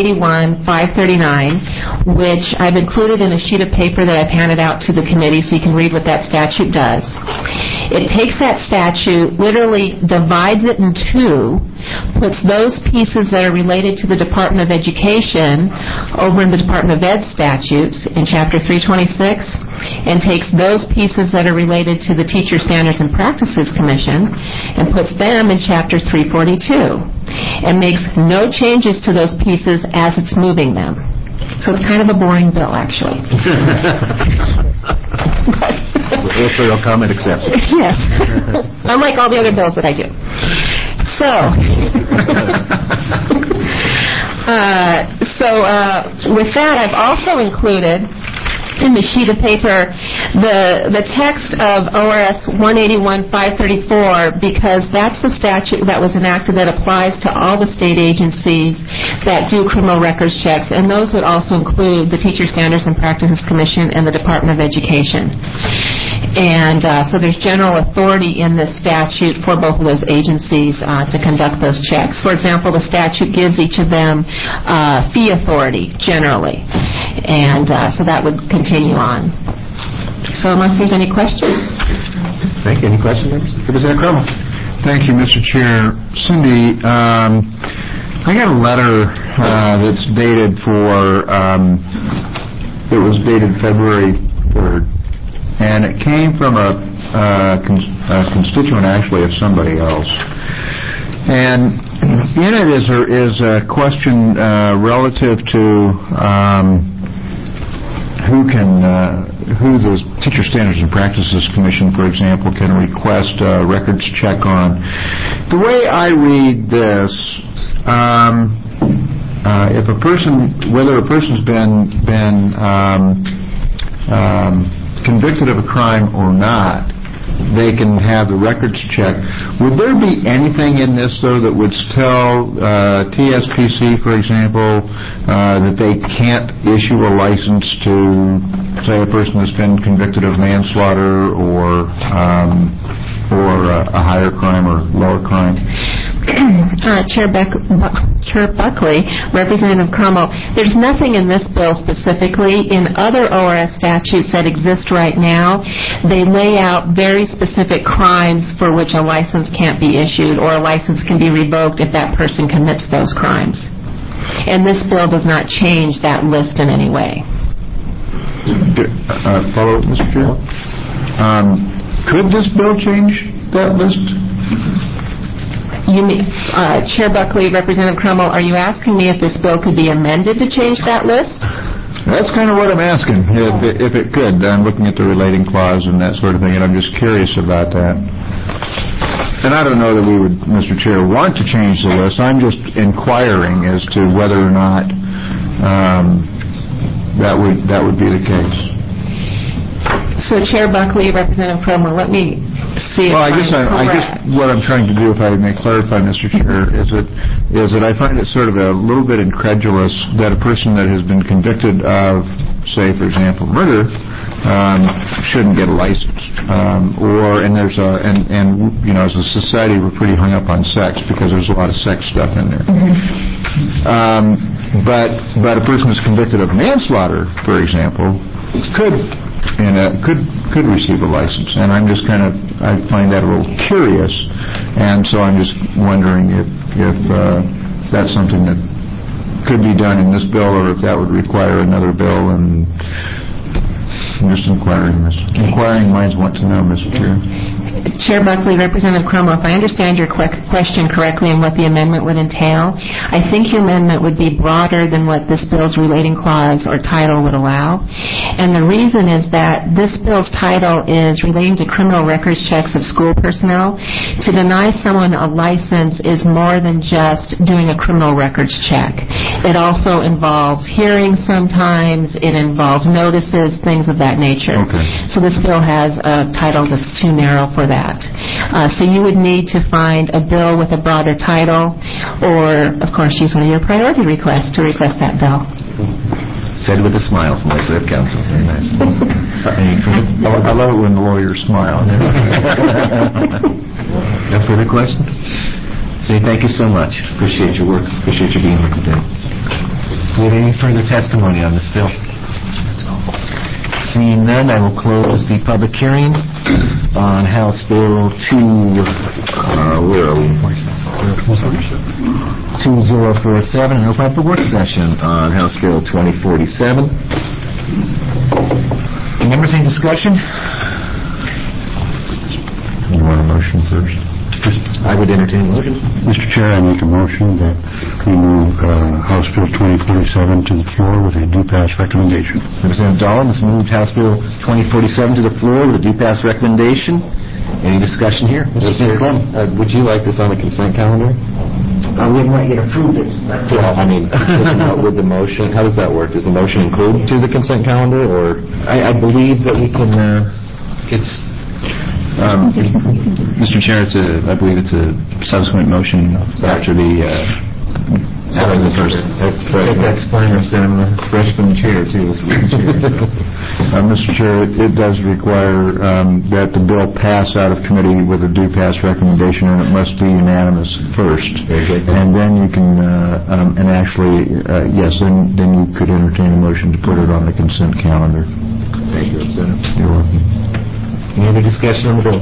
181-539, which I've included in a sheet of paper that I've handed out to the committee so you can read what that statute does. It takes that statute, literally divides it in two, puts those pieces that are related to the Department of Education over in the Department of Ed statutes in Chapter 326, and takes those pieces that are related to the Teacher Standards and Practices Commission and puts them in Chapter 342 and makes no changes to those pieces as it's moving them. So it's kind of a boring bill, actually. Editorial comment accepted. Yes. Unlike all the other bills that I do. So with that, I've also included in the sheet of paper the text of ORS 181-534 because that's the statute that was enacted that applies to all the state agencies that do criminal records checks, and those would also include the Teacher Standards and Practices Commission and the Department of Education. And so there's general authority in this statute for both of those agencies to conduct those checks. For example, the statute gives each of them fee authority generally, and so that would continue on. So unless there's any questions. Thank you. Any questions, members? Representative Cromwell. Thank you, Mr. Chair. Cindy, I got a letter that's dated it was dated February 3rd, and it came from a constituent, actually, of somebody else. And in it is a question relative to who the Teacher Standards and Practices Commission, for example, can request a records check on. The way I read this, whether a person's been convicted of a crime or not, they can have the records check. Would there be anything in this, though, that would tell TSPC, for example, that they can't issue a license to, say, a person that's been convicted of manslaughter or a higher crime or lower crime? Chair Buckley, Representative Cromwell, there's nothing in this bill specifically. In other ORS statutes that exist right now, they lay out very specific crimes for which a license can't be issued or a license can be revoked if that person commits those crimes. And this bill does not change that list in any way. Follow up, Mr. Chair? Could this bill change that list? You mean, Chair Buckley, Representative Crummell, are you asking me if this bill could be amended to change that list? That's kind of what I'm asking, if it could. I'm looking at the relating clause and that sort of thing, and I'm just curious about that. And I don't know that we would, Mr. Chair, want to change the list. I'm just inquiring as to whether or not that would be the case. So, Chair Buckley, Representative Crummell, let me see if I guess what I'm trying to do, if I may clarify, Mr. Chair, is that I find it sort of a little bit incredulous that a person that has been convicted of, say, for example, murder, shouldn't get a license. As a society, we're pretty hung up on sex because there's a lot of sex stuff in there. But a person who's convicted of manslaughter, for example, could receive a license, and I'm just I find that a little curious, and so I'm just wondering if that's something that could be done in this bill, or if that would require another bill. And I'm just inquiring minds want to know, Mr. Chair. Chair Buckley, Representative Crummell, if I understand your question correctly and what the amendment would entail, I think your amendment would be broader than what this bill's relating clause or title would allow. And the reason is that this bill's title is relating to criminal records checks of school personnel. To deny someone a license is more than just doing a criminal records check. It also involves hearings sometimes, it involves notices, things of that nature. Okay. So this bill has a title that's too narrow for that. So you would need to find a bill with a broader title, or, of course, use one of your priority requests to request that bill. Said with a smile from Legislative Council. Very nice. I love it when the lawyers smile. No further questions? Say thank you so much. Appreciate your work. Appreciate you being here today. Do we have any further testimony on this bill? Seeing none, I will close the public hearing on House Bill 2047, and open up the work session on House Bill 2047. Members, any discussion? You want a motion first? I would entertain a motion. Mr. Chair, I make a motion that we move House Bill 2047 to the floor with a due pass recommendation. Representative Dahlin has moved House Bill 2047 to the floor with a due pass recommendation. Any discussion here? Mr. Clem, would you like this on the consent calendar? We haven't yet approved it. Well, I mean, with the motion, how does that work? Does the motion include to the consent calendar, or? I believe that we can, it's... Mr. Chair, I believe it's a subsequent motion after the first. That's fine, Representative. Freshman chair, too. Mr. Chair, it does require that the bill pass out of committee with a due pass recommendation, and it must be unanimous first. And then you can, then you could entertain a motion to put it on the consent calendar. Thank you, Representative. You're welcome. Any other discussion on the bill?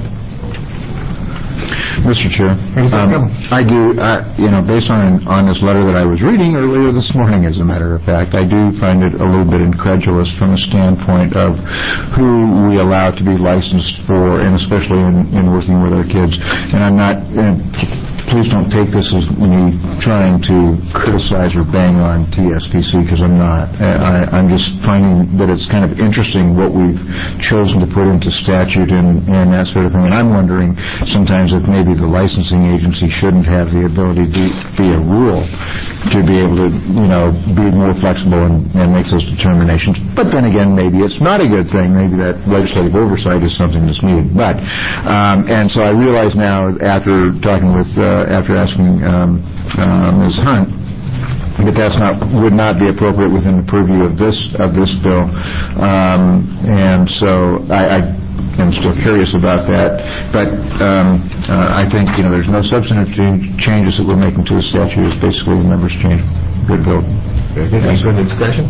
Mr. Chair, I do, based on this letter that I was reading earlier this morning, as a matter of fact, I do find it a little bit incredulous from a standpoint of who we allow to be licensed for, and especially in working with our kids. And I'm not... Please don't take this as me trying to criticize or bang on TSPC, because I'm not. I'm just finding that it's kind of interesting what we've chosen to put into statute and that sort of thing. And I'm wondering sometimes if maybe the licensing agency shouldn't have the ability to be a rule to be able to, be more flexible and make those determinations. But then again, maybe it's not a good thing. Maybe that legislative oversight is something that's needed. But, and so I realize now, after talking with, after asking Ms. Hunt, that would not be appropriate within the purview of this bill, and so I am still curious about that. But I think there's no substantive changes that we're making to the statute. It's basically the members' change. Good bill. Very good. Thanks for the discussion.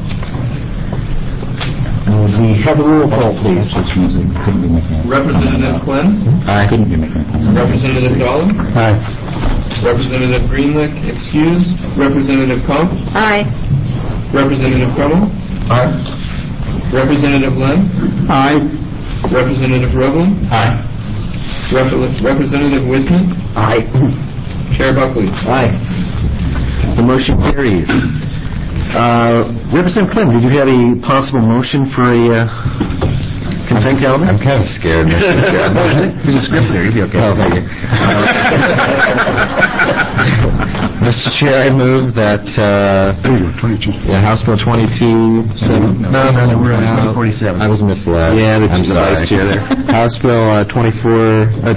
We have a roll call, please. Representative Clem? Aye. Representative Dahlin? Aye. Representative Greenlick, excused. Representative Comp? Aye. Representative Crummell? Aye. Representative Lem? Aye. Representative Roblin? Aye. Representative Wisman? Aye. Chair Buckley? Aye. The motion carries. Representative Clem, did you have a possible motion for a consent calendar? I'm kind of scared, Mr. Chair. There's a script there. You'll be okay. Oh, thank you. Mr. Chair, I move that House Bill 22... No, we're on 2047. I was misled. Yeah, I'm the sorry. vice chair there. House Bill 2047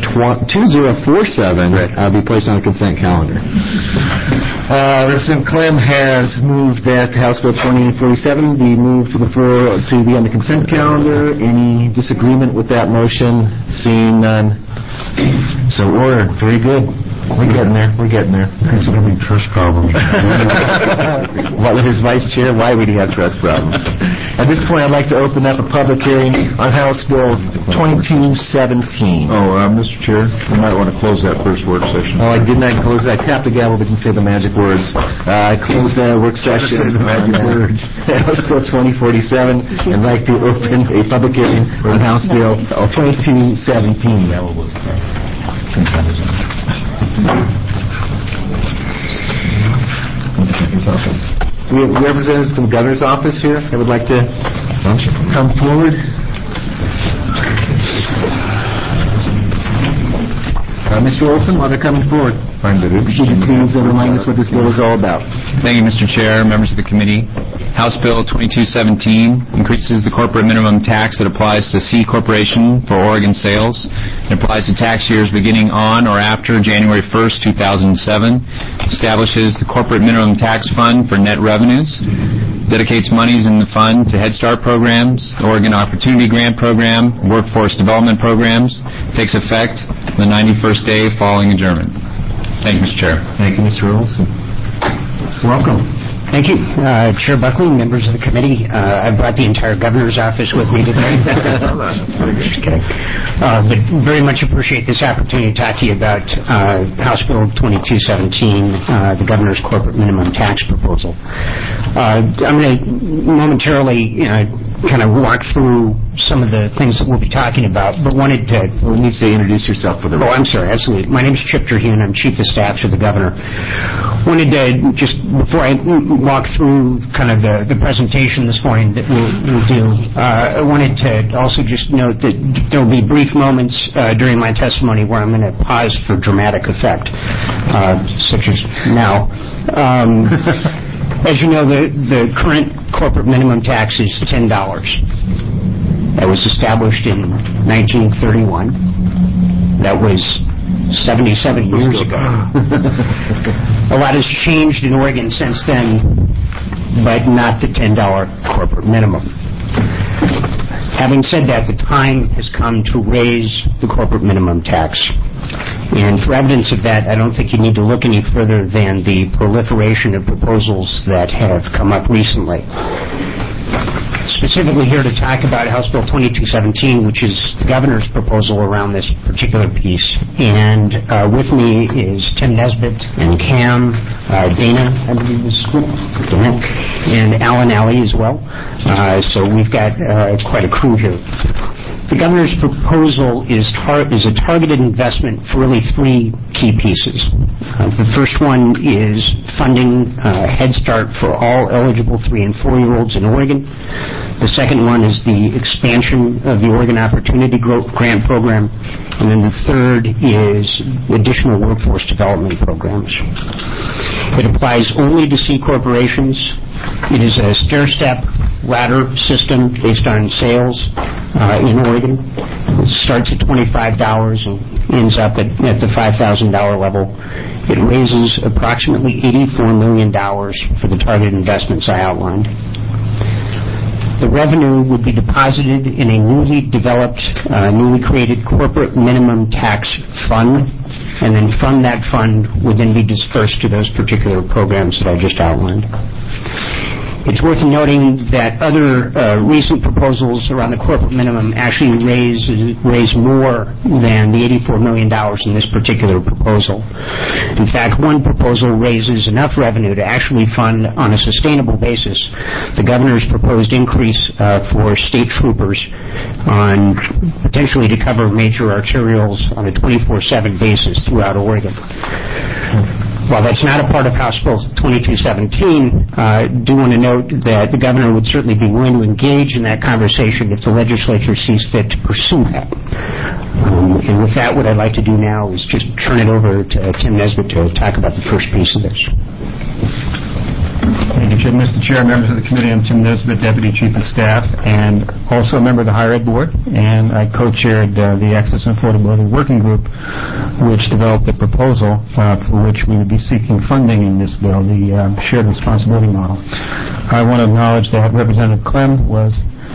be placed on the consent calendar. Representative Clem has moved that House Bill 2047 be moved to the floor to be on the consent calendar. Any disagreement with that motion? Seeing none. So ordered. Very good. We're getting there. He's having trust problems. What with his vice chair? Why would he have trust problems? At this point, I'd like to open up a public hearing on House Bill 2217. Mr. Chair, you might want to close that first work session. Oh, I did not close it. I tapped the gavel, but didn't say the magic words. I closed the work session. Say the magic words. House Bill 2047. I'd like to open a public hearing on House Bill 2217. That was consent agenda. We have representatives from the governor's office here that would like to come forward. Mr. Olson, while they're coming forward, would you please remind us what this bill is all about? Thank you, Mr. Chair, members of the committee. House Bill 2217 increases the corporate minimum tax that applies to C Corporation for Oregon sales. It applies to tax years beginning on or after January 1st, 2007. Establishes the corporate minimum tax fund for net revenues. Dedicates monies in the fund to Head Start programs, Oregon Opportunity Grant Program, workforce development programs. Takes effect the 91st day following adjournment. Thank you, Mr. Chair. Thank you, Mr. Olson. Welcome. Thank you. Chair Buckley, members of the committee, I brought the entire governor's office with me today. Okay. But very much appreciate this opportunity to talk to you about House Bill 2217, the governor's corporate minimum tax proposal. I'm going to momentarily kind of walk through some of the things that we'll be talking about, but wanted to... Well, you need to introduce yourself for the record. Oh, I'm sorry, absolutely. My name is Chip Terhune. I'm Chief of Staff to the Governor. Wanted to just, before I walk through kind of the presentation this morning that we'll do, I wanted to also just note that there will be brief moments during my testimony where I'm going to pause for dramatic effect, such as now. As you know, the current corporate minimum tax is $10. That was established in 1931. That was 77 years ago. A lot has changed in Oregon since then, but not the $10 corporate minimum. Having said that, the time has come to raise the corporate minimum tax. And for evidence of that, I don't think you need to look any further than the proliferation of proposals that have come up recently. Specifically here to talk about House Bill 2217, which is the governor's proposal around this particular piece. And with me is Tim Nesbitt and Cam, Dana, I believe is Dana, and Alan Alley as well. So we've got quite a crew here. The governor's proposal is a targeted investment for really three key pieces. The first one is funding Head Start for all eligible 3- and 4-year-olds in Oregon. The second one is the expansion of the Oregon Opportunity Grant Program. And then the third is additional workforce development programs. It applies only to C corporations. It is a stair-step ladder system based on sales in Oregon. It starts at $25 and ends up at the $5,000 level. It raises approximately $84 million for the targeted investments I outlined. The revenue would be deposited in a newly developed, newly created corporate minimum tax fund, and then from that fund would then be dispersed to those particular programs that I just outlined. It's worth noting that other recent proposals around the corporate minimum actually raise more than the $84 million in this particular proposal. In fact, one proposal raises enough revenue to actually fund on a sustainable basis the governor's proposed increase for state troopers on potentially to cover major arterials on a 24/7 basis throughout Oregon. While that's not a part of House Bill 2217, I do want to note that the governor would certainly be willing to engage in that conversation if the legislature sees fit to pursue that. And with that, what I'd like to do now is just turn it over to Tim Nesbitt to talk about the first piece of this. Thank you, Mr. Chair, members of the committee. I'm Tim Nesbitt, Deputy Chief of Staff, and also a member of the Higher Ed Board, and I co-chaired the Access and Affordability Working Group, which developed a proposal for which we would be seeking funding in this bill, the shared responsibility model. I want to acknowledge that Representative Clem was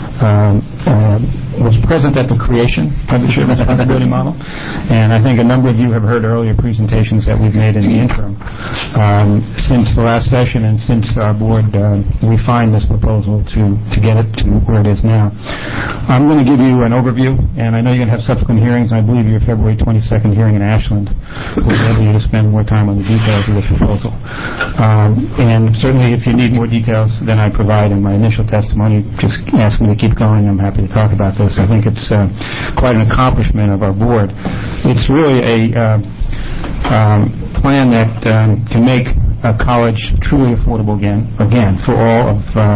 present at the creation of the shared responsibility model, and I think a number of you have heard earlier presentations that we've made in the interim since the last session and since our board refined this proposal to get it to where it is now. I'm going to give you an overview, and I know you're going to have subsequent hearings, and I believe your February 22nd hearing in Ashland will enable you to spend more time on the details of this proposal. And certainly if you need more details than I provide in my initial testimony, just ask me to keep going. I'm happy to talk about this. I think it's quite an accomplishment of our board. It's really a plan that can make a college truly affordable again for all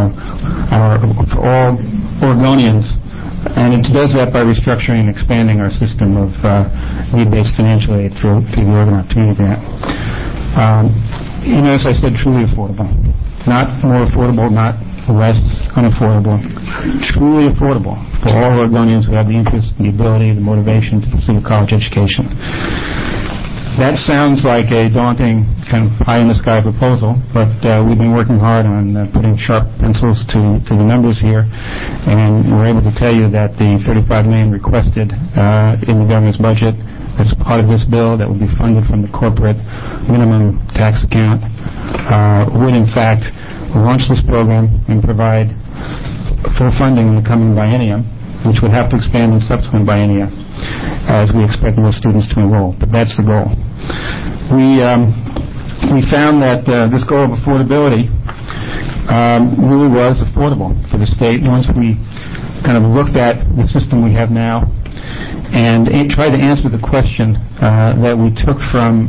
Oregonians, and it does that by restructuring and expanding our system of need-based financial aid through the Oregon Opportunity Grant. As I said, truly affordable, not more affordable, not less unaffordable, truly affordable for all Oregonians who have the interest, the ability, the motivation to pursue a college education. That sounds like a daunting kind of pie-in-the-sky proposal, but we've been working hard on putting sharp pencils to the numbers here, and we're able to tell you that the $35 million requested in the governor's budget as part of this bill that would be funded from the corporate minimum tax account would, in fact, launch this program and provide full funding in the coming biennium, which would have to expand in subsequent biennia as we expect more students to enroll. But that's the goal. We found that this goal of affordability really was affordable for the state once we kind of looked at the system we have now and tried to answer the question that we took from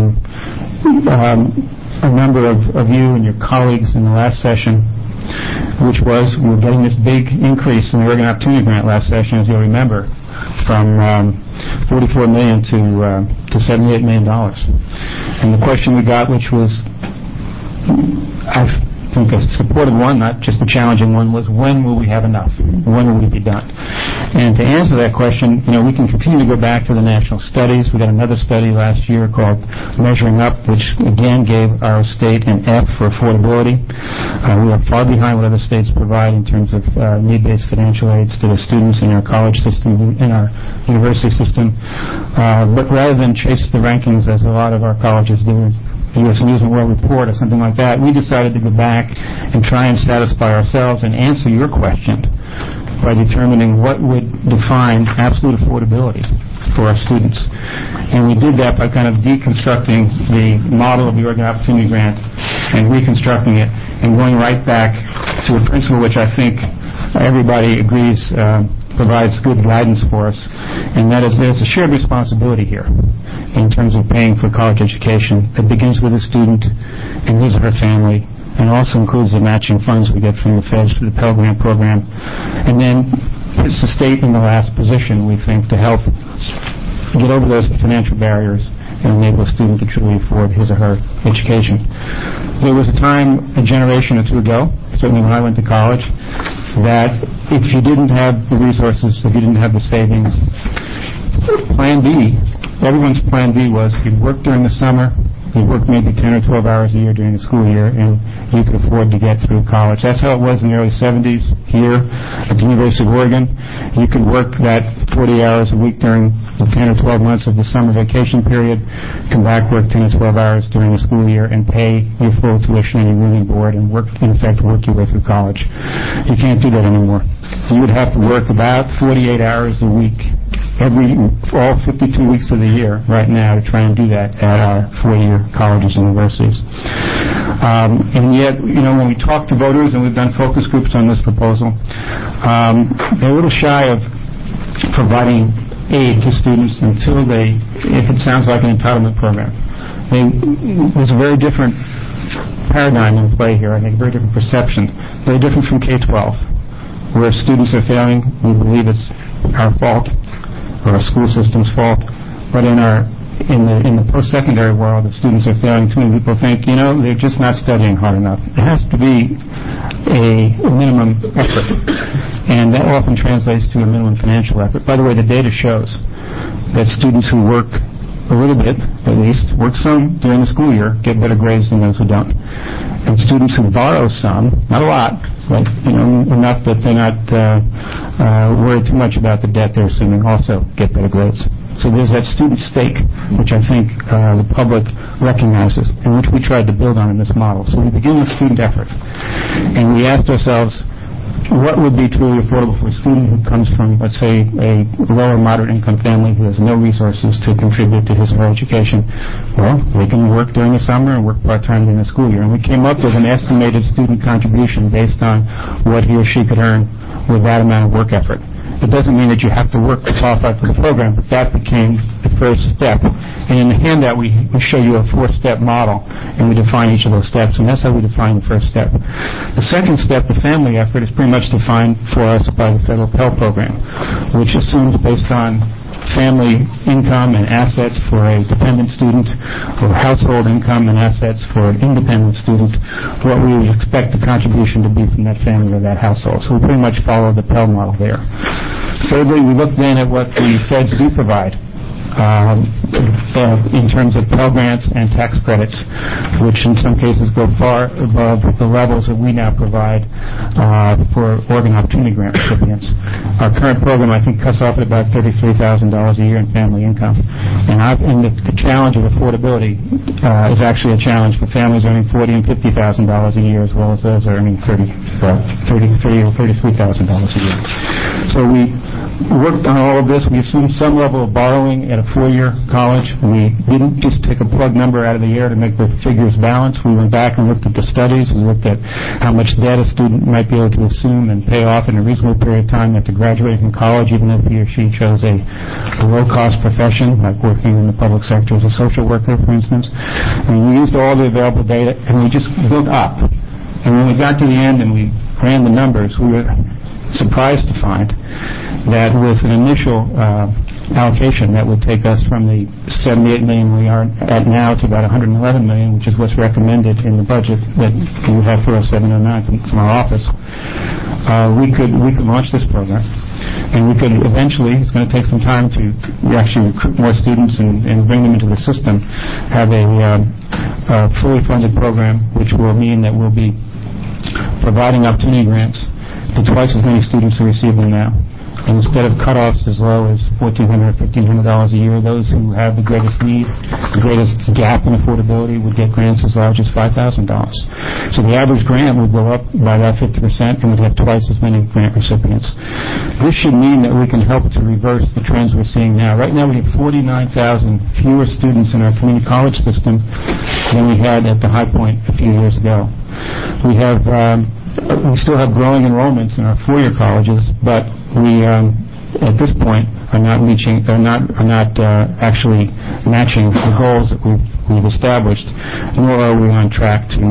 a number of you and your colleagues in the last session, which was we're getting this big increase in the Oregon Opportunity Grant last session, as you'll remember, from $44 million to $78 million. And the question we got, which was, I think a supportive one, not just a challenging one, was when will we have enough? When will we be done? And to answer that question, we can continue to go back to the national studies. We got another study last year called Measuring Up, which again gave our state an F for affordability. We are far behind what other states provide in terms of need-based financial aids to the students in our college system, in our university system. But rather than chase the rankings as a lot of our colleges do, the U.S. News and World Report or something like that, we decided to go back and try and satisfy ourselves and answer your question by determining what would define absolute affordability for our students. And we did that by kind of deconstructing the model of the Oregon Opportunity Grant and reconstructing it and going right back to a principle which I think everybody agrees provides good guidance for us, and that is there's a shared responsibility here in terms of paying for college education that begins with the student and his or her family, and also includes the matching funds we get from the feds through the Pell Grant program, and then puts the state in the last position, we think, to help get over those financial barriers and enable a student to truly afford his or her education. There was a time, a generation or two ago, certainly when I went to college, that if you didn't have the resources, if you didn't have the savings, Plan B, everyone's Plan B was you'd work during the summer, You work maybe 10 or 12 hours a year during the school year, and you could afford to get through college. That's how it was in the early 70s here at the University of Oregon. You could work that 40 hours a week during the 10 or 12 months of the summer vacation period, come back, work 10 or 12 hours during the school year, and pay your full tuition and your room and board, and work your way through college. You can't do that anymore. You would have to work about 48 hours a week all 52 weeks of the year right now to try and do that at our four-year colleges and universities. And yet, when we talk to voters, and we've done focus groups on this proposal, they're a little shy of providing aid to students until if it sounds like an entitlement program. There's a very different paradigm in play here, I think, a very different perception, very different from K-12, where students are failing. We believe it's our fault, or our school system's fault, but in the post-secondary world, if students are failing, too many people think, they're just not studying hard enough. It has to be a minimum effort, and that often translates to a minimum financial effort. By the way, the data shows that students who work a little bit, at least, work some during the school year, get better grades than those who don't. And students who borrow some, not a lot, but enough that they're not worried too much about the debt they're assuming, also get better grades. So there's that student stake, which I think the public recognizes, and which we tried to build on in this model. So we begin with student effort, and we asked ourselves, what would be truly affordable for a student who comes from, let's say, a lower moderate income family who has no resources to contribute to his or her education? Well, they can work during the summer and work part-time during the school year. And we came up with an estimated student contribution based on what he or she could earn with that amount of work effort. It doesn't mean that you have to work to qualify for the program, but that became the first step. And in the handout, we show you a 4-step model, and we define each of those steps, and that's how we define the first step. The second step, the family effort, is pretty much defined for us by the federal Pell Program, which assumes based on family income and assets for a dependent student, or household income and assets for an independent student, what we would expect the contribution to be from that family or that household. So we pretty much follow the Pell model there. Thirdly, we look then at what the feds do provide in terms of Pell Grants and tax credits, which in some cases go far above the levels that we now provide for Oregon Opportunity Grant recipients. Our current program, I think, cuts off at about $33,000 a year in family income. And the challenge of affordability is actually a challenge for families earning $40,000 and $50,000 a year, as well as those earning $33,000 or $33,000 a year. So we worked on all of this. We assumed some level of borrowing at a 4-year college. We didn't just take a plug number out of the air to make the figures balance. We went back and looked at the studies. We looked at how much debt a student might be able to assume and pay off in a reasonable period of time after graduating from college, even if he or she chose a low-cost profession, like working in the public sector as a social worker, for instance. And we used all the available data, and we just built up. And when we got to the end and we ran the numbers, we were surprised to find that with an initial allocation that would take us from the $78 million we are at now to about $111 million, which is what's recommended in the budget that we have for 0709 from our office, we could launch this program. And we could eventually, it's going to take some time to actually recruit more students and bring them into the system, have a fully funded program, which will mean that we'll be providing opportunity grants to twice as many students who receive them now. And instead of cutoffs as low as $1,400 or $1,500 a year, those who have the greatest need, the greatest gap in affordability, would get grants as large as $5,000. So the average grant would go up by about 50%, and we'd have twice as many grant recipients. This should mean that we can help to reverse the trends we're seeing now. Right now we have 49,000 fewer students in our community college system than we had at the high point a few years ago. We still have growing enrollments in our 4-year colleges, but we, at this point, are not actually matching the goals that we've established, nor are we on track to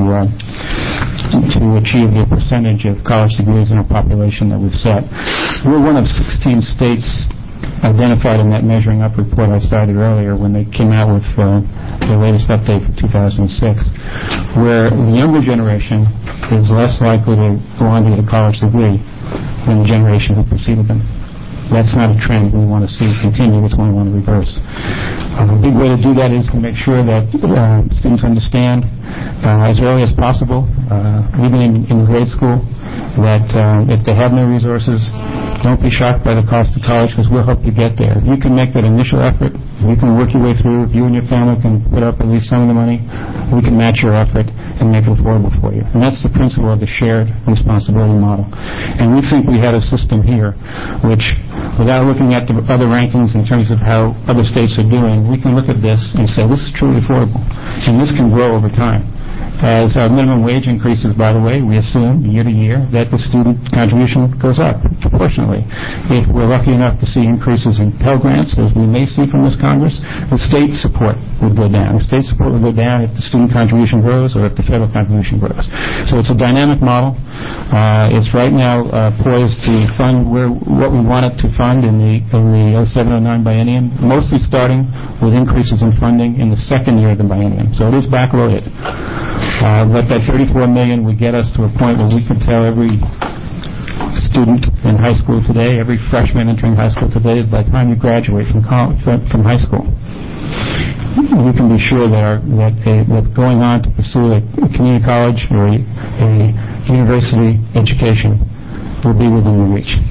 achieve the percentage of college degrees in our population that we've set. We're one of 16 states identified in that measuring up report I cited earlier when they came out with the latest update for 2006, where the younger generation is less likely to go on to get a college degree than the generation who preceded them. That's not a trend we want to see continue. It's one we want to reverse. A big way to do that is to make sure that students understand as early as possible, even in grade school, that if they have no resources, don't be shocked by the cost of college, because we'll help you get there. If you can make that initial effort, you can work your way through, if you and your family can put up at least some of the money, we can match your effort and make it affordable for you. And that's the principle of the shared responsibility model. And we think we had a system here which, without looking at the other rankings in terms of how other states are doing, we can look at this and say, this is truly affordable. And this can grow over time. As our minimum wage increases, by the way, we assume year to year that the student contribution goes up proportionally. If we're lucky enough to see increases in Pell Grants, as we may see from this Congress, the state support would go down. The state support would go down if the student contribution grows or if the federal contribution grows. So it's a dynamic model. It's right now poised to fund what we want it to fund in the 07-09 biennium, mostly starting with increases in funding in the second year of the biennium. So it is backloaded. But that $34 million would get us to a point where we can tell every student in high school today, every freshman entering high school today, by the time you graduate from high school, you can be sure that going on to pursue a community college or a university education will be within your reach.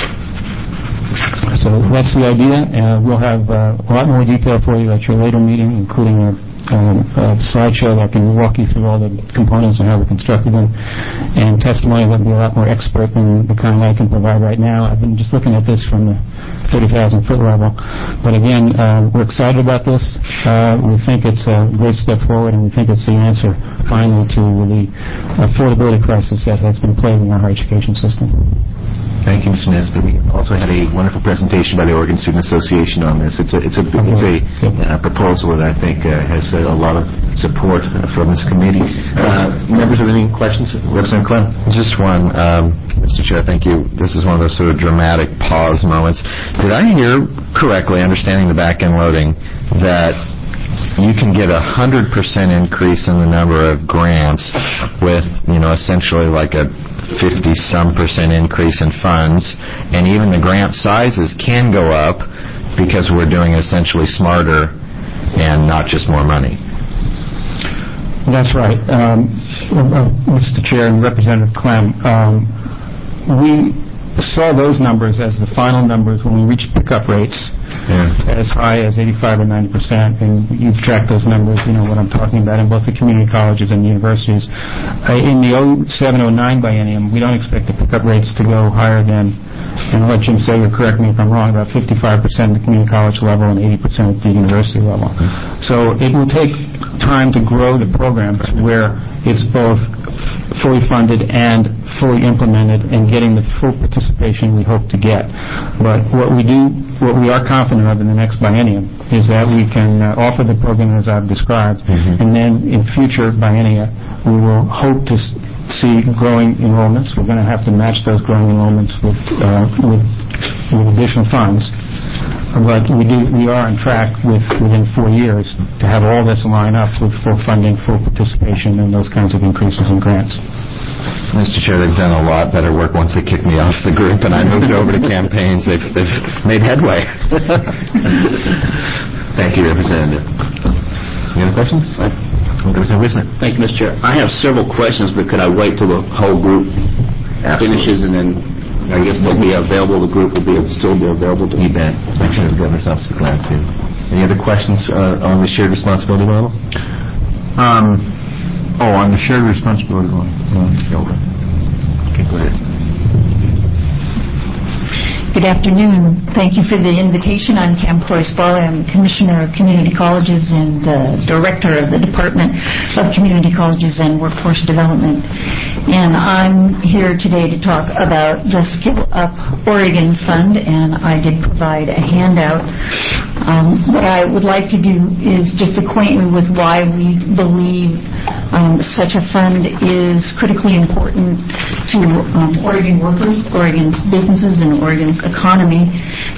So that's the idea. We'll have a lot more detail for you at your later meeting, including a slideshow that can walk you through all the components and how we constructed them, and testimony that will be a lot more expert than the kind I can provide right now. I've been just looking at this from the 30,000-foot level. But again, we're excited about this. We think it's a great step forward, and we think it's the answer, finally, to the affordability crisis that has been plaguing our higher education system. Thank you, Mr. Nesbitt. We also had a wonderful presentation by the Oregon Student Association on this. It's a proposal that I think has a lot of support from this committee. Members have any questions? Representative Clem? Just one, Mr. Chair. Thank you. This is one of those sort of dramatic pause moments. Did I hear correctly, understanding the back-end loading, that you can get 100% increase in the number of grants with, essentially like a 50-some% increase in funds, and even the grant sizes can go up because we're doing it essentially smarter and not just more money? That's right. Mr. Chair and Representative Clem, we saw those numbers as the final numbers when we reached pickup rates as high as 85 or 90%, and you've tracked those numbers, you know what I'm talking about, in both the community colleges and the universities. In the 07-09 biennium, we don't expect the pickup rates to go higher than, and I'll let Jim Sager correct me if I'm wrong, about 55% at the community college level and 80% at the university level. So it will take time to grow the program to where it's both fully funded and fully implemented and getting the full participation we hope to get. But what we are confident of in the next biennium is that we can offer the program as I've described, and then in future biennia we will hope to see growing enrollments. We're going to have to match those growing enrollments with additional funds. But we are on track within 4 years to have all this line up with full funding, full participation, and those kinds of increases in grants. Mr. Chair, they've done a lot better work once they kicked me off the group and I moved over to campaigns. They've made headway. Thank you, Representative. Any other questions? Representative Wisner. Thank you, Mr. Chair. I have several questions, but could I wait till the whole group finishes, and then I guess they'll be available. The group will still be available to me. You bet. I'm sure the governor's office will be glad to. Any other questions on the shared responsibility model? On the shared responsibility model. Okay, go ahead. Good afternoon. Thank you for the invitation. I'm Cam Croy-Spaulding. I'm Commissioner of Community Colleges and Director of the Department of Community Colleges and Workforce Development. And I'm here today to talk about the Skill Up Oregon Fund, and I did provide a handout. What I would like to do is just acquaint you with why we believe such a fund is critically important to Oregon workers, Oregon's businesses, and Oregon's economy.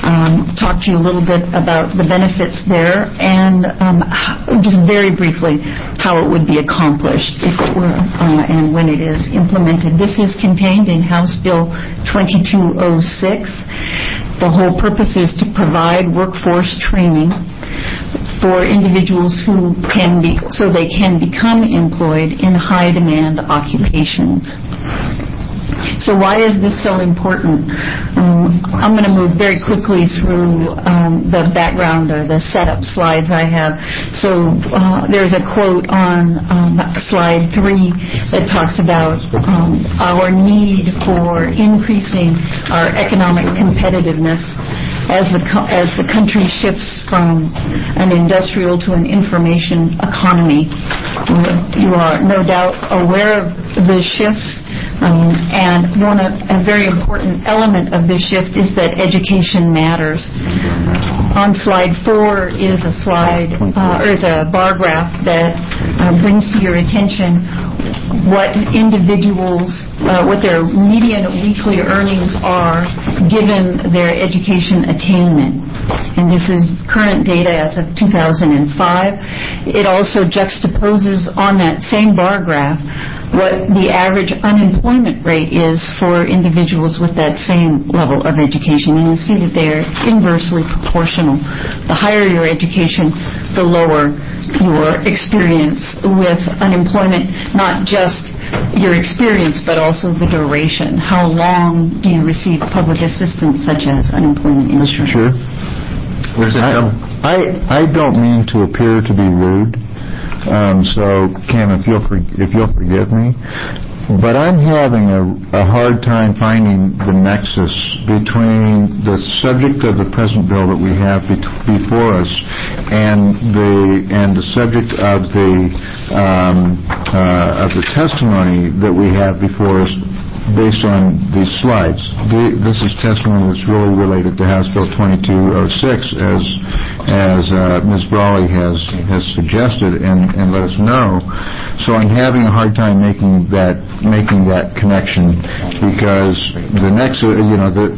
talk to you a little bit about the benefits there and just very briefly how it would be accomplished if it were and when it is implemented. This is contained in House Bill 2206. The whole purpose is to provide workforce training for individuals who can be, so they can become employed in high-demand occupations. So why is this so important? I'm going to move very quickly through the background or the setup slides I have. So there's a quote on slide 3 that talks about our need for increasing our economic competitiveness as the country shifts from an industrial to an information economy. You are no doubt aware of the shifts, and a very important element of this shift is that education matters. On slide 4 is a slide or is a bar graph that brings to your attention what individuals, what their median weekly earnings are given their education attainment. And this is current data as of 2005. It also juxtaposes on that same bar graph what the average unemployment rate is for individuals with that same level of education. And you see that they are inversely proportional. The higher your education, the lower your experience with unemployment, not just your experience, but also the duration. How long do you receive public assistance, such as unemployment insurance? Sure. I don't mean to appear to be rude, so Cam, if you'll forgive me, but I'm having a hard time finding the nexus between the subject of the present bill that we have before us and the subject of the testimony that we have before us based on these slides. This is testimony that's really related to House Bill 2206, as Ms. Brawley has suggested and let us know. So I'm having a hard time making that connection, because the next, the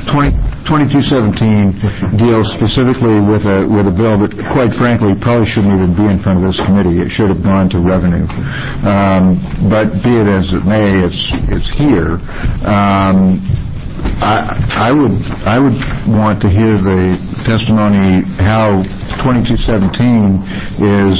2217 deals specifically with a bill that, quite frankly, probably shouldn't even be in front of this committee. It should have gone to revenue. But be it as it may, it's here. I would want to hear the testimony how 2217 is,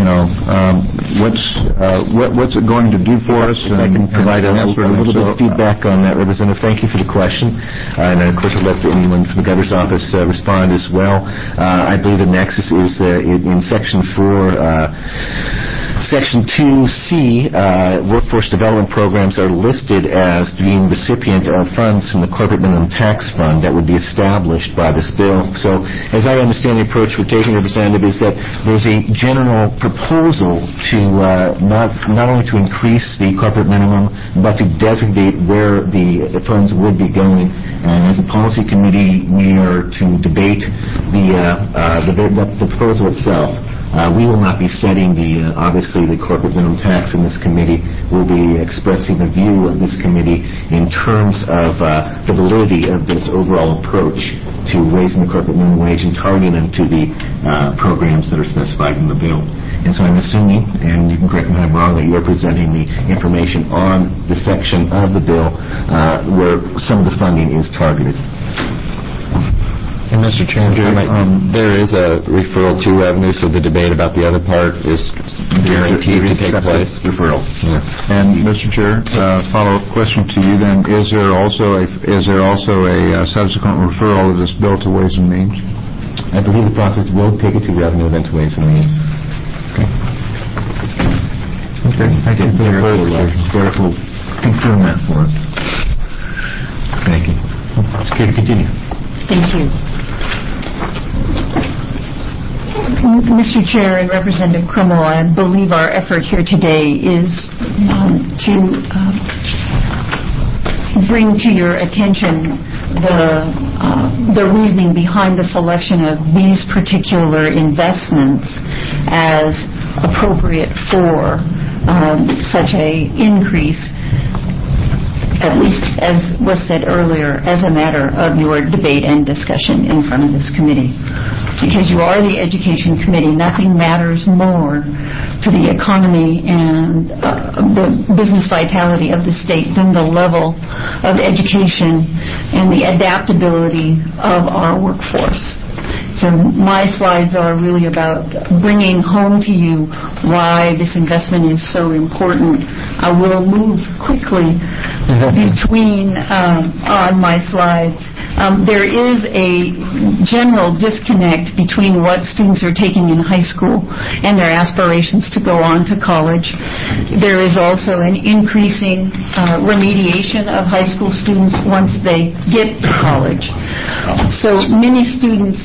what's it going to do for us? If I can provide a little bit of feedback on that, Representative. Thank you for the question. And of course, I'll let anyone from the Governor's Office respond as well. I believe the nexus is in Section 4. Section 2C, workforce development programs are listed as being recipient of funds from the corporate minimum tax fund that would be established by this bill. So, as I understand the approach we're taking, Representative, is that there's a general proposal to not only to increase the corporate minimum, but to designate where the funds would be going. And as a policy committee, we are to debate the proposal itself. We will not be setting obviously the corporate minimum tax in this committee. We'll be expressing the view of this committee in terms of the validity of this overall approach to raising the corporate minimum wage and targeting them to the programs that are specified in the bill. And so I'm assuming, and you can correct me if I'm wrong, that you are presenting the information on the section of the bill where some of the funding is targeted. And Mr. Chairman, there is a referral to revenue, so the debate about the other part is guaranteed to take place. Referral. Yeah. And Mr. Chair, follow-up question to you then: Is there also a subsequent referral of this bill to Ways and Means? I believe the process will take it to revenue, then to Ways and Means. Okay. Thank you. Derek will confirm that for us. Thank you. It's okay to continue. Thank you. Mr. Chair and Representative Crummell, I believe our effort here today is to bring to your attention the reasoning behind the selection of these particular investments as appropriate for such a increase. at least as was said earlier, as a matter of your debate and discussion in front of this committee. Because you are the Education Committee, nothing matters more to the economy and the business vitality of the state than the level of education and the adaptability of our workforce. So my slides are really about bringing home to you why this investment is so important. I will move quickly between on my slides. There is a general disconnect between what students are taking in high school and their aspirations to go on to college. There is also an increasing remediation of high school students once they get to college. So many students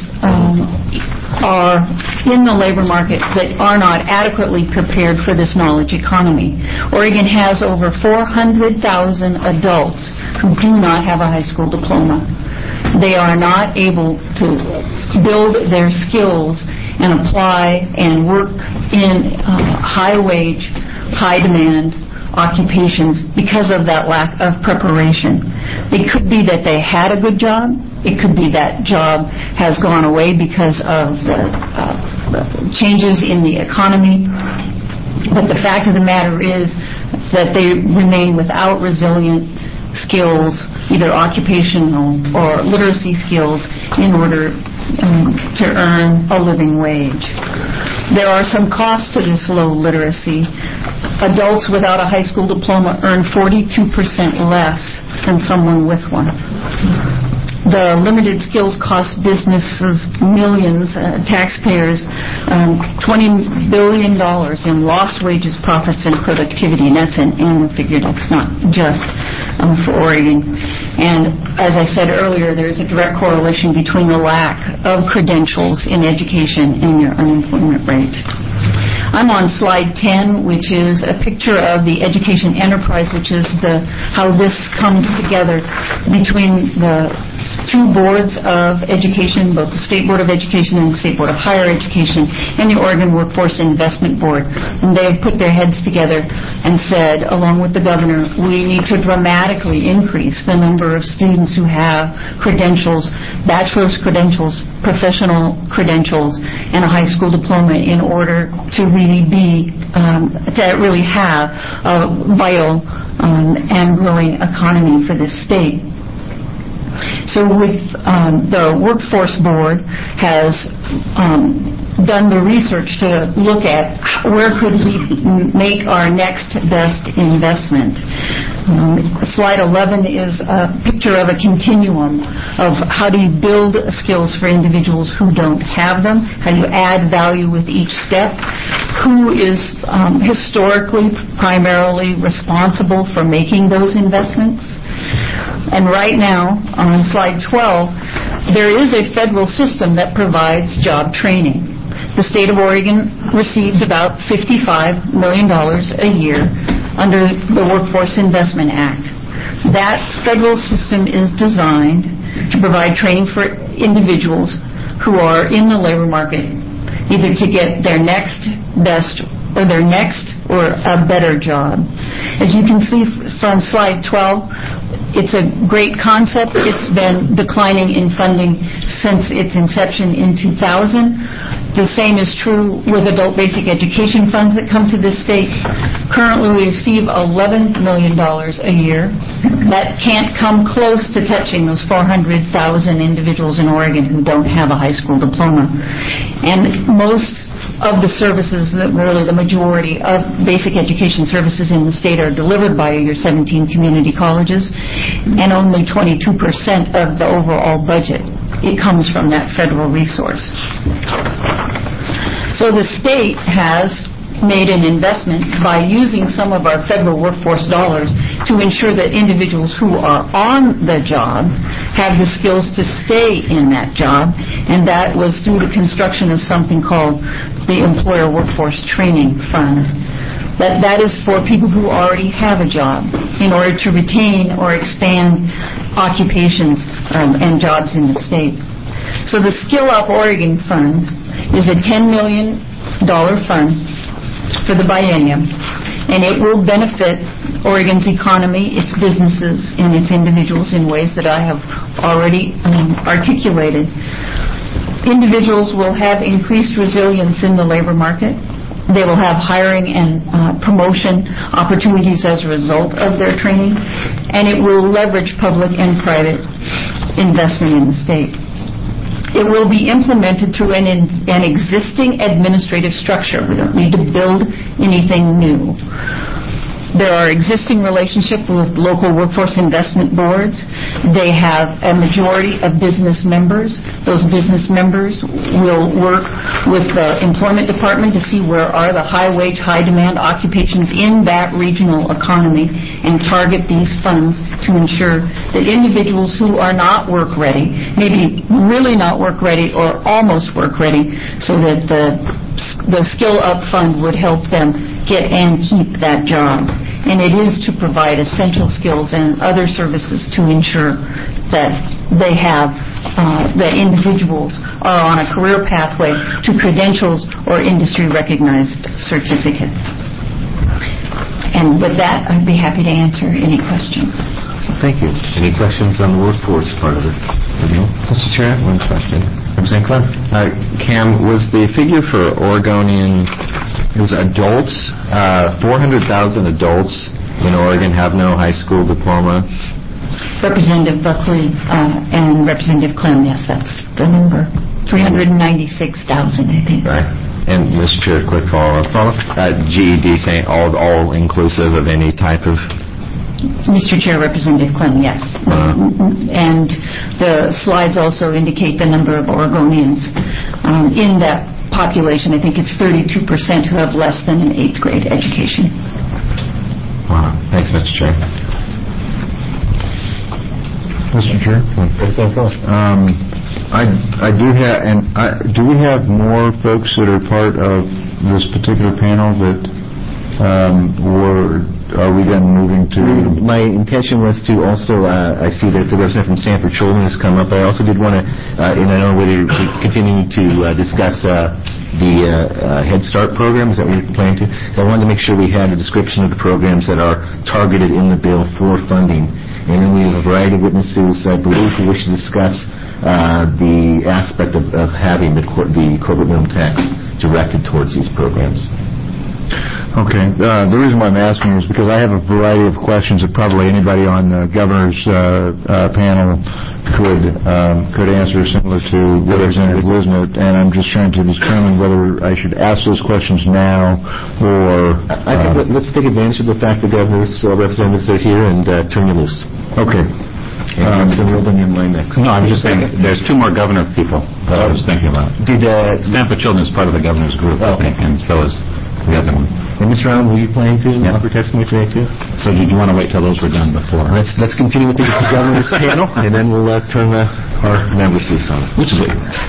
are in the labor market but are not adequately prepared for this knowledge economy. Oregon has over 400,000 adults who do not have a high school diploma. They are not able to build their skills and apply and work in high-wage, high-demand occupations because of that lack of preparation. It could be that they had a good job. It could be that job has gone away because of the changes in the economy. But the fact of the matter is that they remain without resilient skills, either occupational or literacy skills, in order to earn a living wage. There are some costs to this low literacy. Adults without a high school diploma earn 42% less than someone with one. The limited skills cost businesses millions, taxpayers, $20 billion in lost wages, profits, and productivity. And that's an annual figure. That's not just for Oregon. And as I said earlier, there's a direct correlation between the lack of credentials in education and your unemployment rate. I'm on slide 10, which is a picture of the education enterprise, which is how this comes together between the two boards of education, both the State Board of Education and the State Board of Higher Education, and the Oregon Workforce Investment Board. And they have put their heads together and said, along with the governor, we need to dramatically increase the number of students who have credentials, bachelor's credentials, professional credentials, and a high school diploma in order to really have a vital and growing economy for this state. So with the Workforce Board has done the research to look at where could we make our next best investment. Slide 11 is a picture of a continuum of how do you build skills for individuals who don't have them, how do you add value with each step, who is historically primarily responsible for making those investments. And right now, on slide 12, there is a federal system that provides job training. The state of Oregon receives about $55 million a year under the Workforce Investment Act. That federal system is designed to provide training for individuals who are in the labor market, either to get their next best or their next or a better job. As you can see from slide 12, it's a great concept. It's been declining in funding since its inception in 2000. The same is true with adult basic education funds that come to this state. Currently, we receive $11 million a year. That can't come close to touching those 400,000 individuals in Oregon who don't have a high school diploma. And most of the services, really the majority of basic education services in the state are delivered by your 17 community colleges, and only 22% of the overall budget. It comes from that federal resource. So the state has made an investment by using some of our federal workforce dollars to ensure that individuals who are on the job have the skills to stay in that job, and that was through the construction of something called the Employer Workforce Training Fund. That is for people who already have a job in order to retain or expand occupations and jobs in the state. So the Skill Up Oregon Fund is a $10 million fund for the biennium, and it will benefit Oregon's economy, its businesses, and its individuals in ways that I have already articulated. Individuals will have increased resilience in the labor market. They will have hiring and promotion opportunities as a result of their training, and it will leverage public and private investment in the state. It will be implemented through an existing administrative structure. We don't need to build anything new. There are existing relationships with local workforce investment boards. They have a majority of business members. Those business members will work with the employment department to see where are the high-wage, high-demand occupations in that regional economy and target these funds to ensure that individuals who are not work-ready, maybe really not work-ready or almost work-ready, so that the Skill Up Fund would help them get and keep that job. And it is to provide essential skills and other services to ensure that they have, that individuals are on a career pathway to credentials or industry-recognized certificates. And with that, I'd be happy to answer any questions. Thank you. Any questions on the workforce part of it? Mr. Chair, one question. Representative Clem. Cam, was the figure for Oregonian, it was adults, 400,000 adults in Oregon have no high school diploma? Representative Buckley and Representative Clem, yes, that's the number. 396,000, I think. Right. And, Mr. Chair, quick follow-up. GED saying all inclusive of any type of... Mr. Chair, Representative Clem, yes. And the slides also indicate the number of Oregonians in that population. I think it's 32% who have less than an 8th grade education. Wow. Thanks, Mr. Chair. Mr. Chair? I do have, and do we have more folks that are part of this particular panel that are we then moving to? My intention was to also, I see that the representative from Sanford Children has come up. I also did want to, and I don't know whether we're continuing to discuss the Head Start programs that we're planning to. I wanted to make sure we had a description of the programs that are targeted in the bill for funding. And then we have a variety of witnesses, I believe, who wish to discuss the aspect of having the corporate minimum tax directed towards these programs. Okay. The reason why I'm asking is because I have a variety of questions that probably anybody on the governor's panel could answer, similar to Representative Wisnett, and I'm just trying to determine whether I should ask those questions now or... I think let's take advantage of the fact the governor's representatives are here and turn you loose. Okay. No, I'm just saying there's two more governor people that I was thinking about. Sanford Children is part of the governor's group, I think, and so is the other one. And Mr. Allen, were you planning to offer testimony today too? So did you want to wait till those were done before? Let's continue with the governor's panel, and then we'll turn our members loose on it. Which is what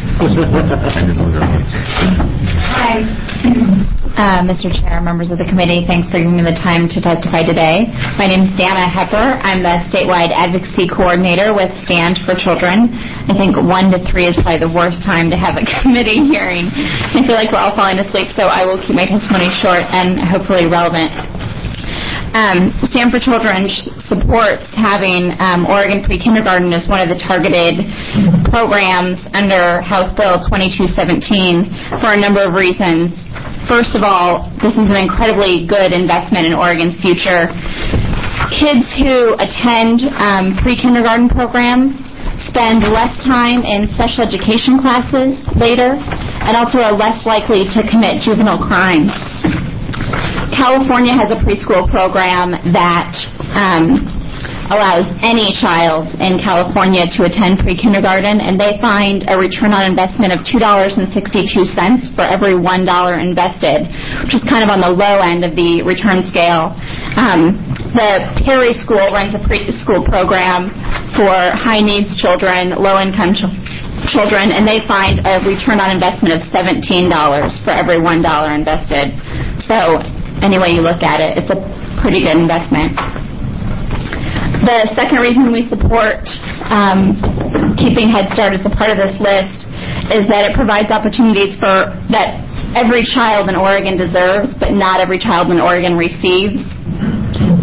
Hi. Mr. Chair, members of the committee, thanks for giving me the time to testify today. My name is Dana Hepper. I'm the statewide advocacy coordinator with Stand for Children. I think 1 to 3 is probably the worst time to have a committee hearing. I feel like we're all falling asleep, so I will keep my testimony short and hopefully relevant. Stand for Children supports having Oregon Pre-Kindergarten as one of the targeted programs under House Bill 2217 for a number of reasons. First of all, this is an incredibly good investment in Oregon's future. Kids who attend pre-kindergarten programs spend less time in special education classes later and also are less likely to commit juvenile crimes. California has a preschool program that allows any child in California to attend pre-kindergarten, and they find a return on investment of $2.62 for every $1 invested, which is kind of on the low end of the return scale. The Perry School runs a preschool program for high-needs children, low-income children, and they find a return on investment of $17 for every $1 invested. So any way you look at it, it's a pretty good investment. The second reason we support keeping Head Start as a part of this list is that it provides opportunities for that every child in Oregon deserves, but not every child in Oregon receives.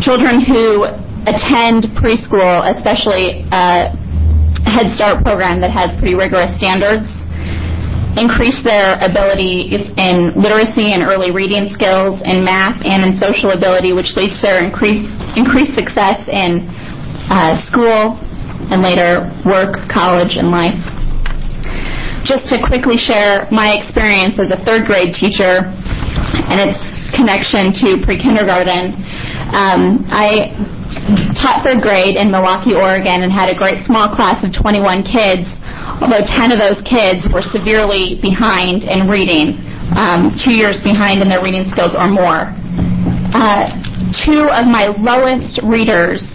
children who attend preschool, especially Head Start program that has pretty rigorous standards, increase their ability in literacy and early reading skills, in math, and in social ability, which leads to their increased success in school and later work, college, and life. Just to quickly share my experience as a third grade teacher and its connection to pre-kindergarten, I taught third grade in Milwaukee, Oregon, and had a great small class of 21 kids, although 10 of those kids were severely behind in reading, 2 years behind in their reading skills or more. Two of my lowest readers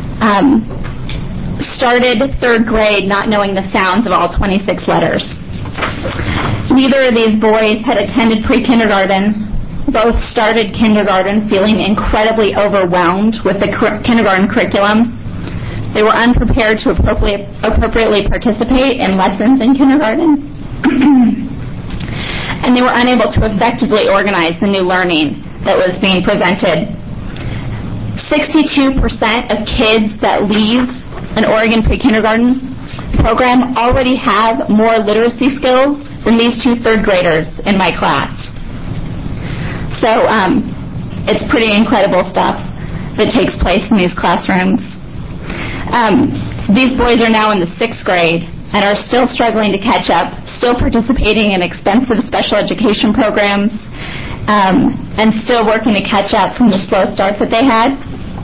started third grade not knowing the sounds of all 26 letters. Neither of these boys had attended pre-kindergarten. Both started kindergarten feeling incredibly overwhelmed with the kindergarten curriculum. They were unprepared to appropriately participate in lessons in kindergarten. And they were unable to effectively organize the new learning that was being presented. 62% of kids that leave an Oregon pre-kindergarten program already have more literacy skills than these two third graders in my class. So it's pretty incredible stuff that takes place in these classrooms. These boys are now in the 6th grade and are still struggling to catch up, still participating in expensive special education programs, and still working to catch up from the slow start that they had.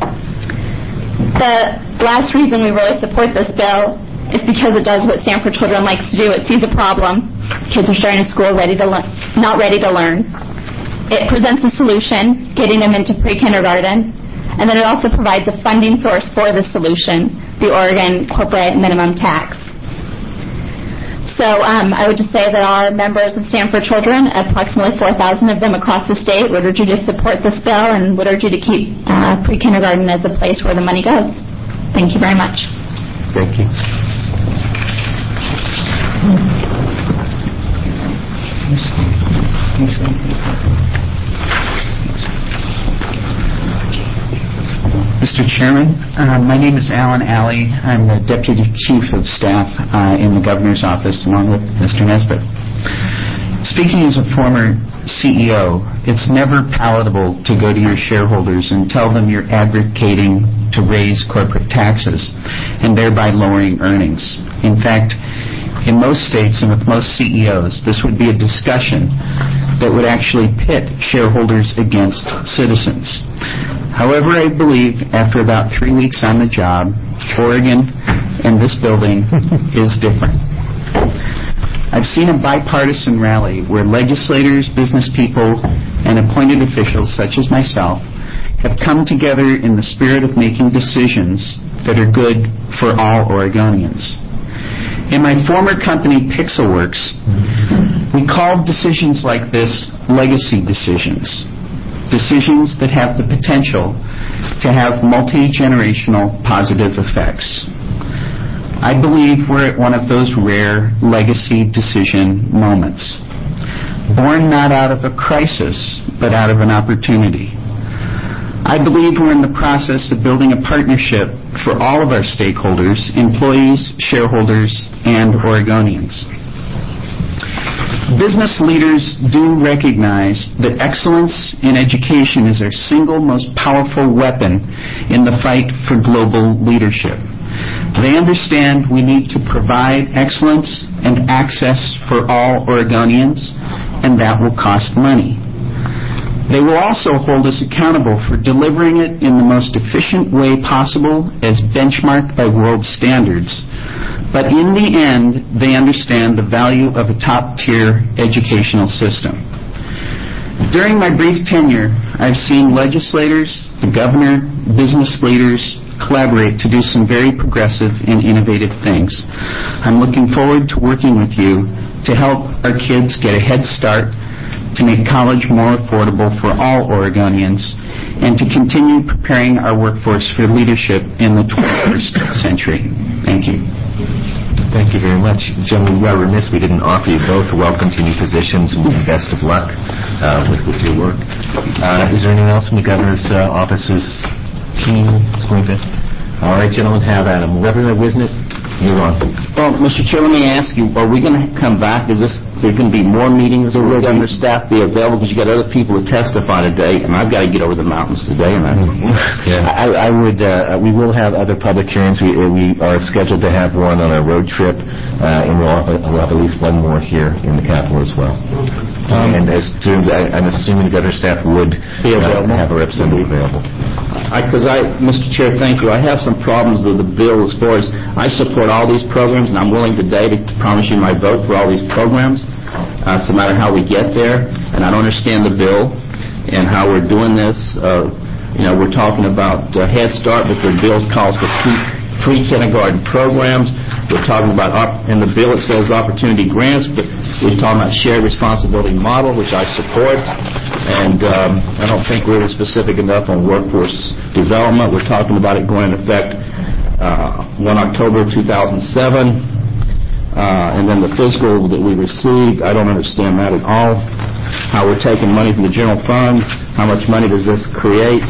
The last reason we really support this bill is because it does what Stand for Children likes to do. It sees a problem. Kids are starting school not ready to learn. It presents a solution, getting them into pre-kindergarten, and then it also provides a funding source for the solution, the Oregon corporate minimum tax. So I would just say that our members of Stand for Children, approximately 4,000 of them across the state, would urge you to support this bill and would urge you to keep pre-kindergarten as a place where the money goes. Thank you very much. Thank you. Mr. Chairman, my name is Alan Alley. I'm the Deputy Chief of Staff in the Governor's Office, along with Mr. Nesbitt. Speaking as a former CEO, it's never palatable to go to your shareholders and tell them you're advocating to raise corporate taxes and thereby lowering earnings. In fact, in most states and with most CEOs, this would be a discussion that would actually pit shareholders against citizens. However, I believe after about 3 weeks on the job, Oregon and this building is different. I've seen a bipartisan rally where legislators, business people, and appointed officials such as myself have come together in the spirit of making decisions that are good for all Oregonians. In my former company, Pixelworks, we called decisions like this legacy decisions. Decisions that have the potential to have multi-generational positive effects. I believe we're at one of those rare legacy decision moments. Born not out of a crisis, but out of an opportunity. I believe we're in the process of building a partnership for all of our stakeholders, employees, shareholders, and Oregonians. Business leaders do recognize that excellence in education is our single most powerful weapon in the fight for global leadership. They understand we need to provide excellence and access for all Oregonians, and that will cost money. They will also hold us accountable for delivering it in the most efficient way possible as benchmarked by world standards. But in the end, they understand the value of a top-tier educational system. During my brief tenure, I've seen legislators, the governor, business leaders collaborate to do some very progressive and innovative things. I'm looking forward to working with you to help our kids get a head start, to make college more affordable for all Oregonians, and to continue preparing our workforce for leadership in the 21st century. Thank you. Thank you very much. Gentlemen, we are remiss we didn't offer you both welcome to new positions and best of luck with your work. Is there anything else from the Governor's office's It's going good. All right, gentlemen, have at them. Reverend Wisnett, you're on. Well, Mr. Chair, let me ask you, are we going to come back? Is there going to be more meetings? Will the governor staff be available? Because you got other people to testify today, and I've got to get over the mountains today. And I would. We will have other public hearings. We are scheduled to have one on our road trip, and we'll have at least one more here in the Capitol as well. And I'm assuming the governor's staff would be available. Have a representative available. Mr. Chair, thank you. I have some problems with the bill as far as I support all these programs, and I'm willing today to promise you my vote for all these programs. It's no matter how we get there, and I don't understand the bill and how we're doing this. We're talking about Head Start, but the bill calls for free kindergarten programs. We're talking about, in the bill it says opportunity grants, but we're talking about shared responsibility model, which I support. And I don't think we're specific enough on workforce development. We're talking about it going into effect 1 October 2007. And then the fiscal that we received, I don't understand that at all. How we're taking money from the general fund, how much money does this create?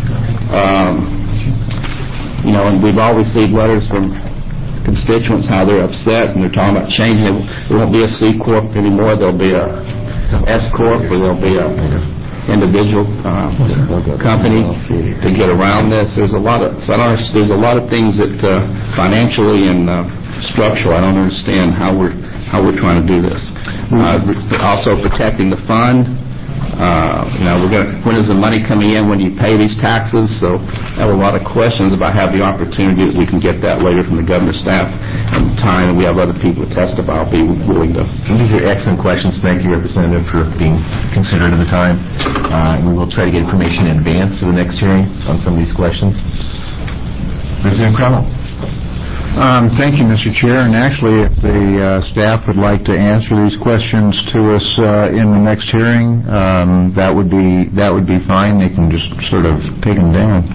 And we've all received letters from constituents how they're upset, and they're talking about changing it. There won't be a C Corp anymore. There'll be a S Corp, or there'll be a individual company to get around this. There's a lot of things that financially and structural, I don't understand how we're trying to do this. Also protecting the fund. When is the money coming in? When do you pay these taxes? So I have a lot of questions. If I have the opportunity that we can get that later from the governor's staff and time, and we have other people to testify, I'll be willing to. These are excellent questions. Thank you, Representative, for being considerate of the time. We will try to get information in advance of the next hearing on some of these questions. Representative Crowell. Thank you, Mr. Chair. And actually, if the staff would like to answer these questions to us in the next hearing, that would be fine. They can just sort of take them down.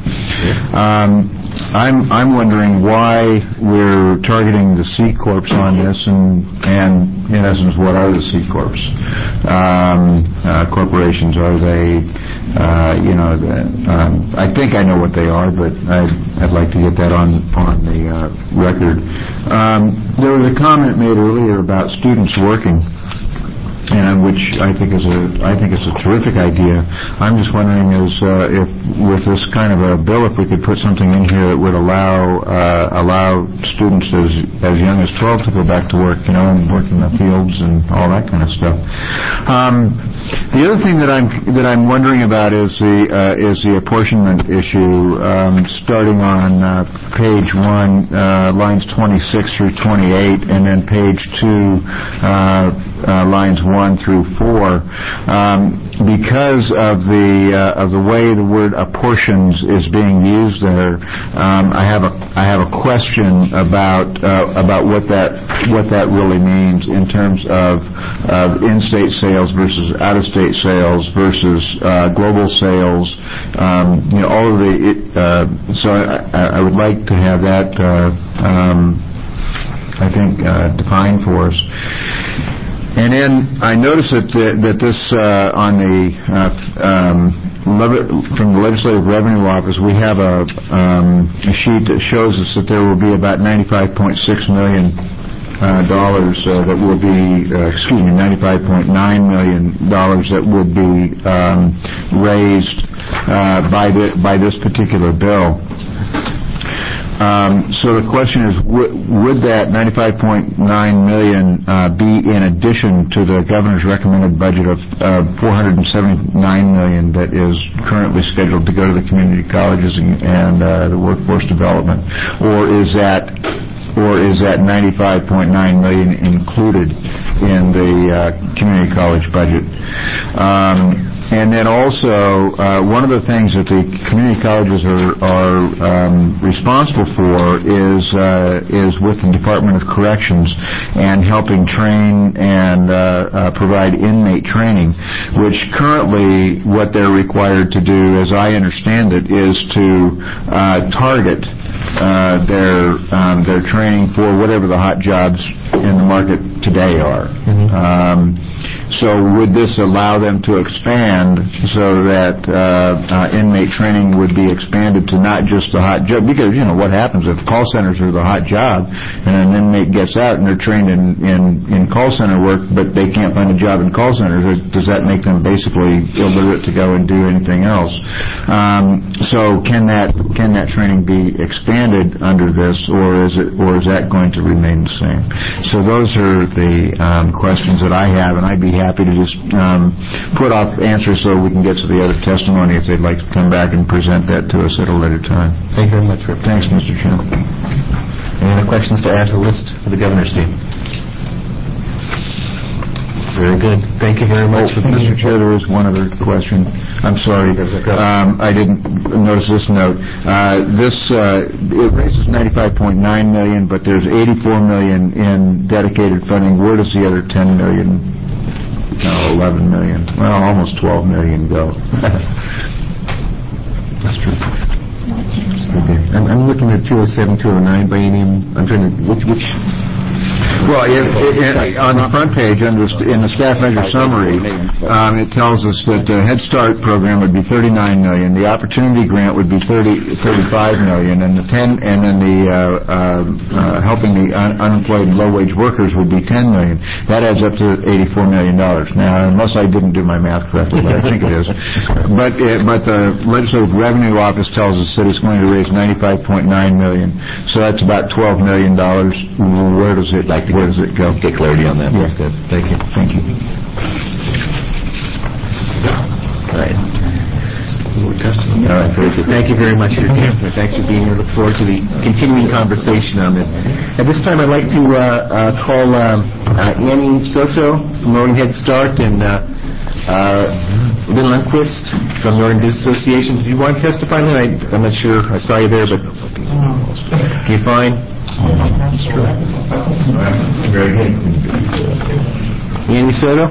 I'm wondering why we're targeting the C Corps on this, and in essence, what are the C Corps? Corporations, are they? I think I know what they are, but I'd like to get that on the record. There was a comment made earlier about students working, and which I think is a terrific idea. I'm just wondering if with this kind of a bill, if we could put something in here that would allow students as young as 12 to go back to work, and work in the fields and all that kind of stuff. The other thing that I'm wondering about is the apportionment issue, starting on page 1, lines 26 through 28, and then page 2, lines 1 through 4. Because of the way the word apportions is being used there, I have a question about what that really means in terms of in-state sales versus out-of-state sales versus global sales. All of so I would like to have that I think defined for us. And then I noticed that this on the from the Legislative Revenue Office, we have a sheet that shows us that there will be about $95.6 million that will be, $95.9 million that would be raised by this particular bill. So the question is, would that $95.9 million be in addition to the governor's recommended budget of $479 million that is currently scheduled to go to the community colleges and the workforce development, or is that $95.9 million included in the community college budget? And then also, one of the things that the community colleges are responsible for is with the Department of Corrections and helping train and provide inmate training, which currently what they're required to do, as I understand it, is to target their training for whatever the hot jobs in the market today are. So would this allow them to expand so that inmate training would be expanded to not just the hot job? Because, what happens if call centers are the hot job and an inmate gets out and they're trained in call center work, but they can't find a job in call centers? Does that make them basically illiterate to go and do anything else? So can that training be expanded under this, or is that going to remain the same? So those are the questions that I have, and I'd be happy to just put off answers so we can get to the other testimony if they'd like to come back and present that to us at a later time. Thank you very much, Rip. Thanks, Mr. Chairman. Any other questions to add to the list for the governor's team? Very good. Thank you very much. Mr. Chair, there is one other question. I'm sorry. I didn't notice this note. It raises $95.9 million, but there's $84 million in dedicated funding. Where does the other $10 million, $11 million, well, almost $12 million go? That's true. Okay. I'm looking at 207, 209 by any. I'm trying to which. Well, on the front page, in the staff measure summary, it tells us that the Head Start program would be $39 million, the Opportunity Grant would be $35 million, and then the helping the unemployed and low-wage workers would be $10 million. That adds up to $84 million. Now, unless I didn't do my math correctly, but I think it is. But the Legislative Revenue Office tells us that it's going to raise $95.9 million, so that's about $12 million. Where does it go? Get clarity on that. Yes. Good. Thank you. All right. More testimony. All right, very good. Thank you very much for your testimony. Thanks for being here. Look forward to the continuing conversation on this. At this time, I'd like to call Annie Soto from Oregon Head Start and Lynn Lundquist from the Oregon Business Association. Do you want to testify, Lynn? I'm not sure. I saw you there, but you're fine? Very good. Annie Soto?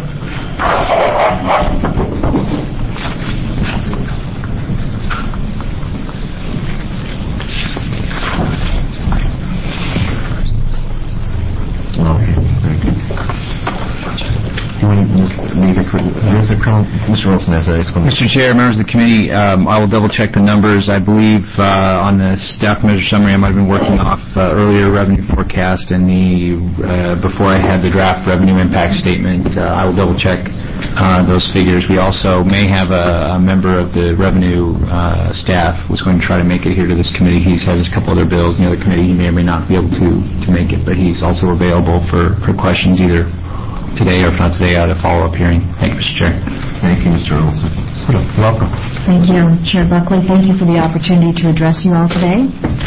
Mr. Wilson has an explanation. Mr. Chair, members of the committee, I will double-check the numbers. I believe on the staff measure summary, I might have been working off earlier revenue forecast, and before I had the draft revenue impact statement, I will double-check those figures. We also may have a member of the revenue staff who's going to try to make it here to this committee. He has a couple other bills in the other committee. He may or may not be able to make it, but he's also available for questions either today or if not today at a follow-up hearing. Thank you, Mr. Chair. Thank you, Mr. Olson. Welcome. Thank you, Chair Buckley. Thank you for the opportunity to address you all today.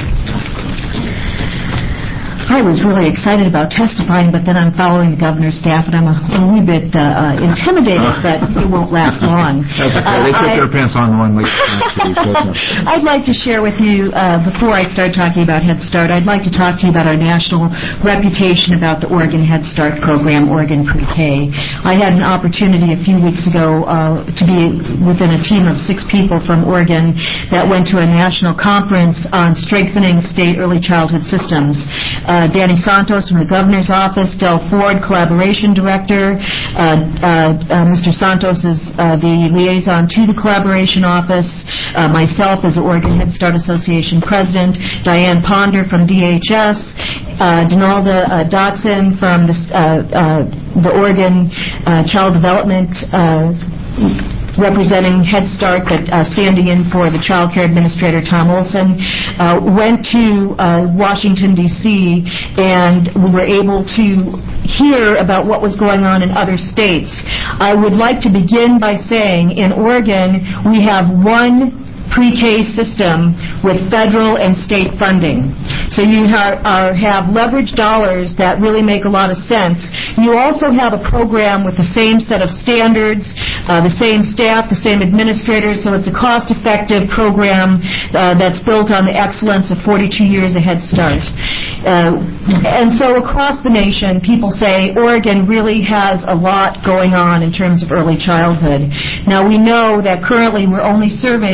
I was really excited about testifying, but then I'm following the governor's staff, and I'm a wee bit intimidated, but it won't last long. That's okay. They took their pants on one week. I'd like to share with you, before I start talking about Head Start, I'd like to talk to you about our national reputation about the Oregon Head Start program, Oregon Pre-K. I had an opportunity a few weeks ago to be within a team of 6 people from Oregon that went to a national conference on strengthening state early childhood systems. Danny Santos from the Governor's Office, Del Ford, Collaboration Director. Mr. Santos is the liaison to the Collaboration Office. Myself as the Oregon Head Start Association President. Diane Ponder from DHS. Donalda Dotson from the Oregon Child Development representing Head Start, but standing in for the child care administrator, Tom Olson, went to Washington, D.C., and we were able to hear about what was going on in other states. I would like to begin by saying in Oregon we have one pre-K system with federal and state funding. So you have leverage dollars that really make a lot of sense. You also have a program with the same set of standards, the same staff, the same administrators, so it's a cost-effective program that's built on the excellence of 42 years of Head Start. And so across the nation, people say Oregon really has a lot going on in terms of early childhood. Now we know that currently we're only serving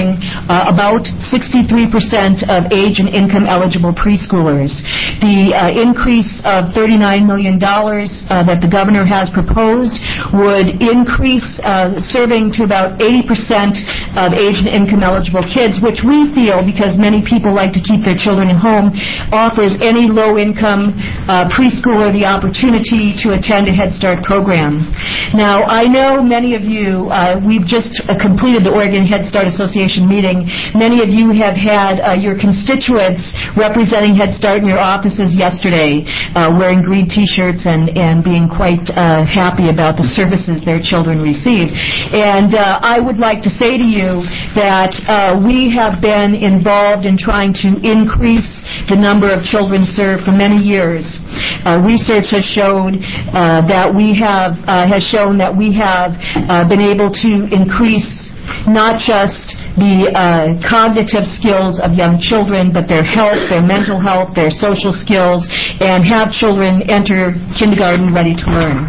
about 63% of age and income eligible preschoolers. The increase of $39 million that the governor has proposed would increase serving to about 80% of age and income eligible kids, which we feel, because many people like to keep their children at home, offers any low-income preschooler the opportunity to attend a Head Start program. Now, I know many of you, we've just completed the Oregon Head Start Association meeting. Many of you have had your constituents representing Head Start in your offices yesterday, wearing green T-shirts and being quite happy about the services their children receive. And I would like to say to you that we have been involved in trying to increase the number of children served for many years. Research has shown that we have been able to increase not just the cognitive skills of young children, but their health, their mental health, their social skills, and have children enter kindergarten ready to learn.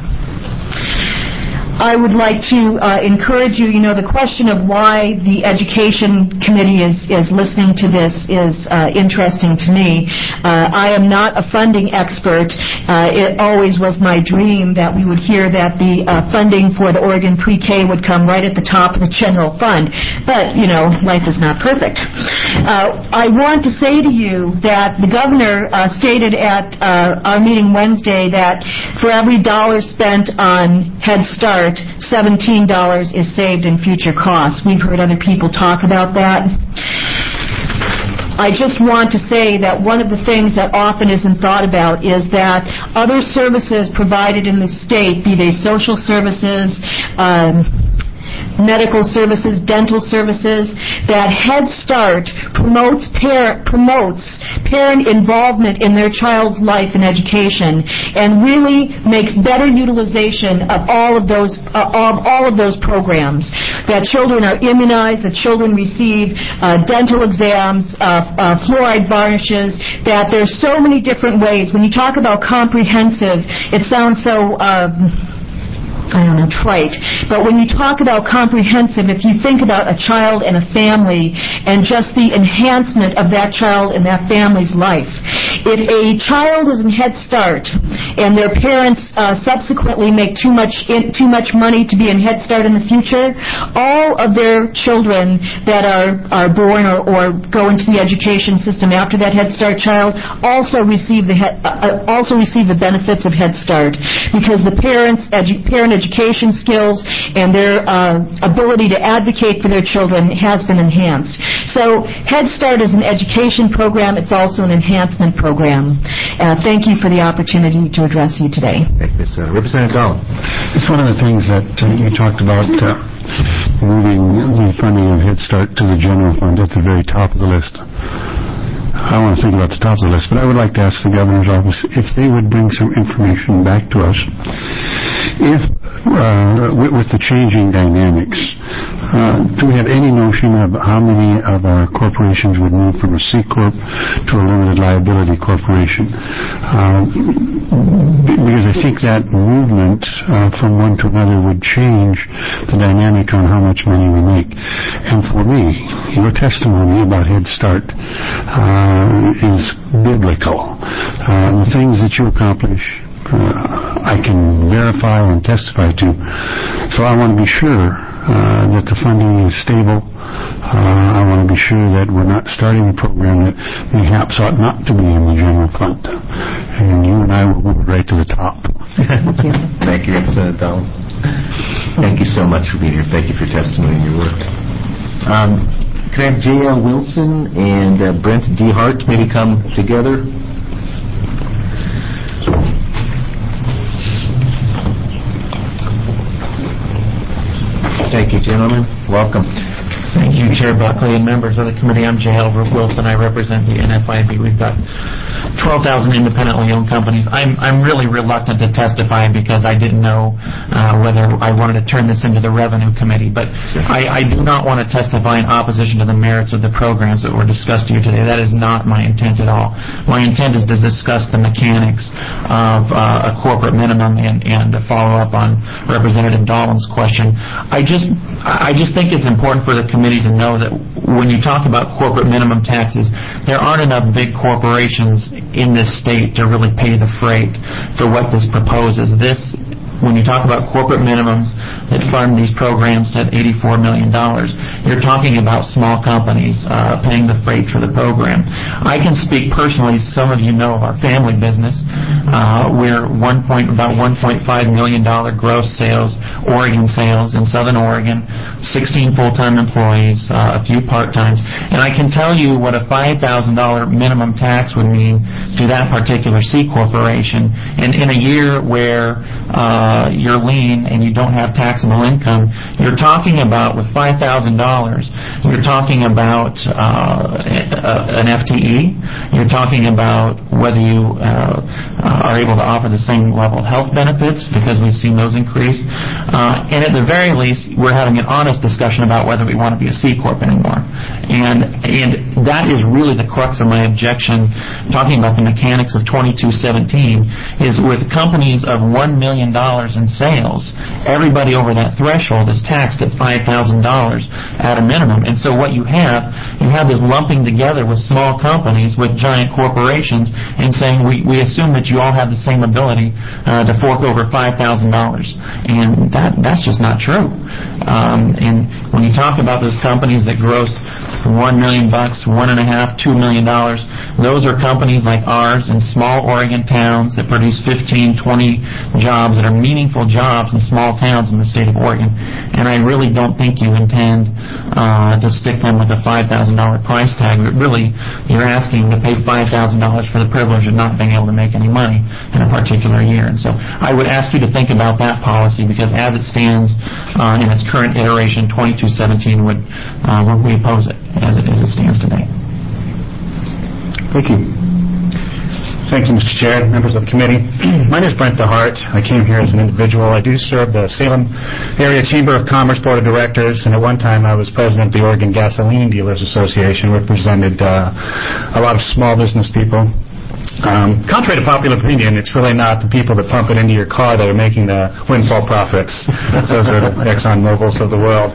I would like to encourage you, the question of why the Education Committee is listening to this is interesting to me. I am not a funding expert. It always was my dream that we would hear that the funding for the Oregon Pre-K would come right at the top of the general fund. But, life is not perfect. I want to say to you that the governor stated at our meeting Wednesday that for every dollar spent on Head Start, $17 is saved in future costs. We've heard other people talk about that. I just want to say that one of the things that often isn't thought about is that other services provided in the state, be they social services, medical services, dental services, that Head Start promotes parent involvement in their child's life and education, and really makes better utilization of all of those programs. That children are immunized, that children receive dental exams, fluoride varnishes, that there's so many different ways. When you talk about comprehensive, it sounds so trite. But when you talk about comprehensive, if you think about a child and a family and just the enhancement of that child and that family's life. If a child is in Head Start and their parents subsequently make too much money to be in Head Start in the future, all of their children that are born or go into the education system after that Head Start child also receive the benefits of Head Start, because the parent education skills and their ability to advocate for their children has been enhanced. So Head Start is an education program. It's also an enhancement program. Thank you for the opportunity to address you today. Thank you, Representative Dahlin. It's one of the things that you talked about, moving the funding of Head Start to the general fund at the very top of the list. I don't want to think about the top of the list, but I would like to ask the governor's office if they would bring some information back to us. If, with the changing dynamics, do we have any notion of how many of our corporations would move from a C Corp to a limited liability corporation? Because I think that movement from one to another would change the dynamic on how much money we make. And for me, your testimony about Head Start is biblical. The things that you accomplish, I can verify and testify to. So I want to be sure that the funding is stable. I want to be sure that we're not starting a program that perhaps ought not to be in the general fund. And you and I will move right to the top. Thank you. Thank you, Representative Dahlin. Thank you so much for being here. Thank you for your testimony and your work. Can I have J.L. Wilson and Brent D. Hart maybe come together? Thank you, gentlemen. Welcome. Thank you, Chair Buckley and members of the committee. I'm J.L. Wilson. I represent the NFIB. We've got 12,000 independently owned companies. I'm really reluctant to testify because I didn't know whether I wanted to turn this into the Revenue Committee. But I do not want to testify in opposition to the merits of the programs that were discussed here today. That is not my intent at all. My intent is to discuss the mechanics of a corporate minimum and to follow up on Representative Dahlin's question. I just think it's important for the committee committee to know that when you talk about corporate minimum taxes, there aren't enough big corporations in this state to really pay the freight for what this proposes. When you talk about corporate minimums that fund these programs at $84 million, you're talking about small companies paying the freight for the program. I can speak personally, some of you know our family business. We're about $1.5 million gross sales, Oregon sales in Southern Oregon, 16 full-time employees, a few part-times. And I can tell you what a $5,000 minimum tax would mean to that particular C corporation. And in a year where you're lean and you don't have taxable income, you're talking about, with $5,000, you're talking about an FTE, you're talking about whether you are able to offer the same level of health benefits, because we've seen those increase, and at the very least, we're having an honest discussion about whether we want to be a C Corp anymore. And that is really the crux of my objection, talking about the mechanics of 2217, is with companies of $1 million in sales, everybody over that threshold is taxed at $5,000 at a minimum. And so what you have this lumping together with small companies with giant corporations and saying we assume that you all have the same ability to fork over $5,000. And that's just not true. And when you talk about those companies that gross $1 million, $1.5 million, $2 million, those are companies like ours in small Oregon towns that produce 15, 20 jobs that are meaningful jobs in small towns in the state of Oregon. And I really don't think you intend to stick them with a $5,000 price tag. But really, you're asking to pay $5,000 for the privilege of not being able to make any money in a particular year. And so I would ask you to think about that policy, because as it stands in its current iteration, 2217 we oppose it as it stands today. Thank you. Thank you, Mr. Chair, members of the committee. My name is Brent DeHart. I came here as an individual. I do serve the Salem Area Chamber of Commerce Board of Directors, and at one time I was president of the Oregon Gasoline Dealers Association, represented a lot of small business people. Contrary to popular opinion, it's really not the people that pump it into your car that are making the windfall profits. Those are the Exxon Mobils of the world.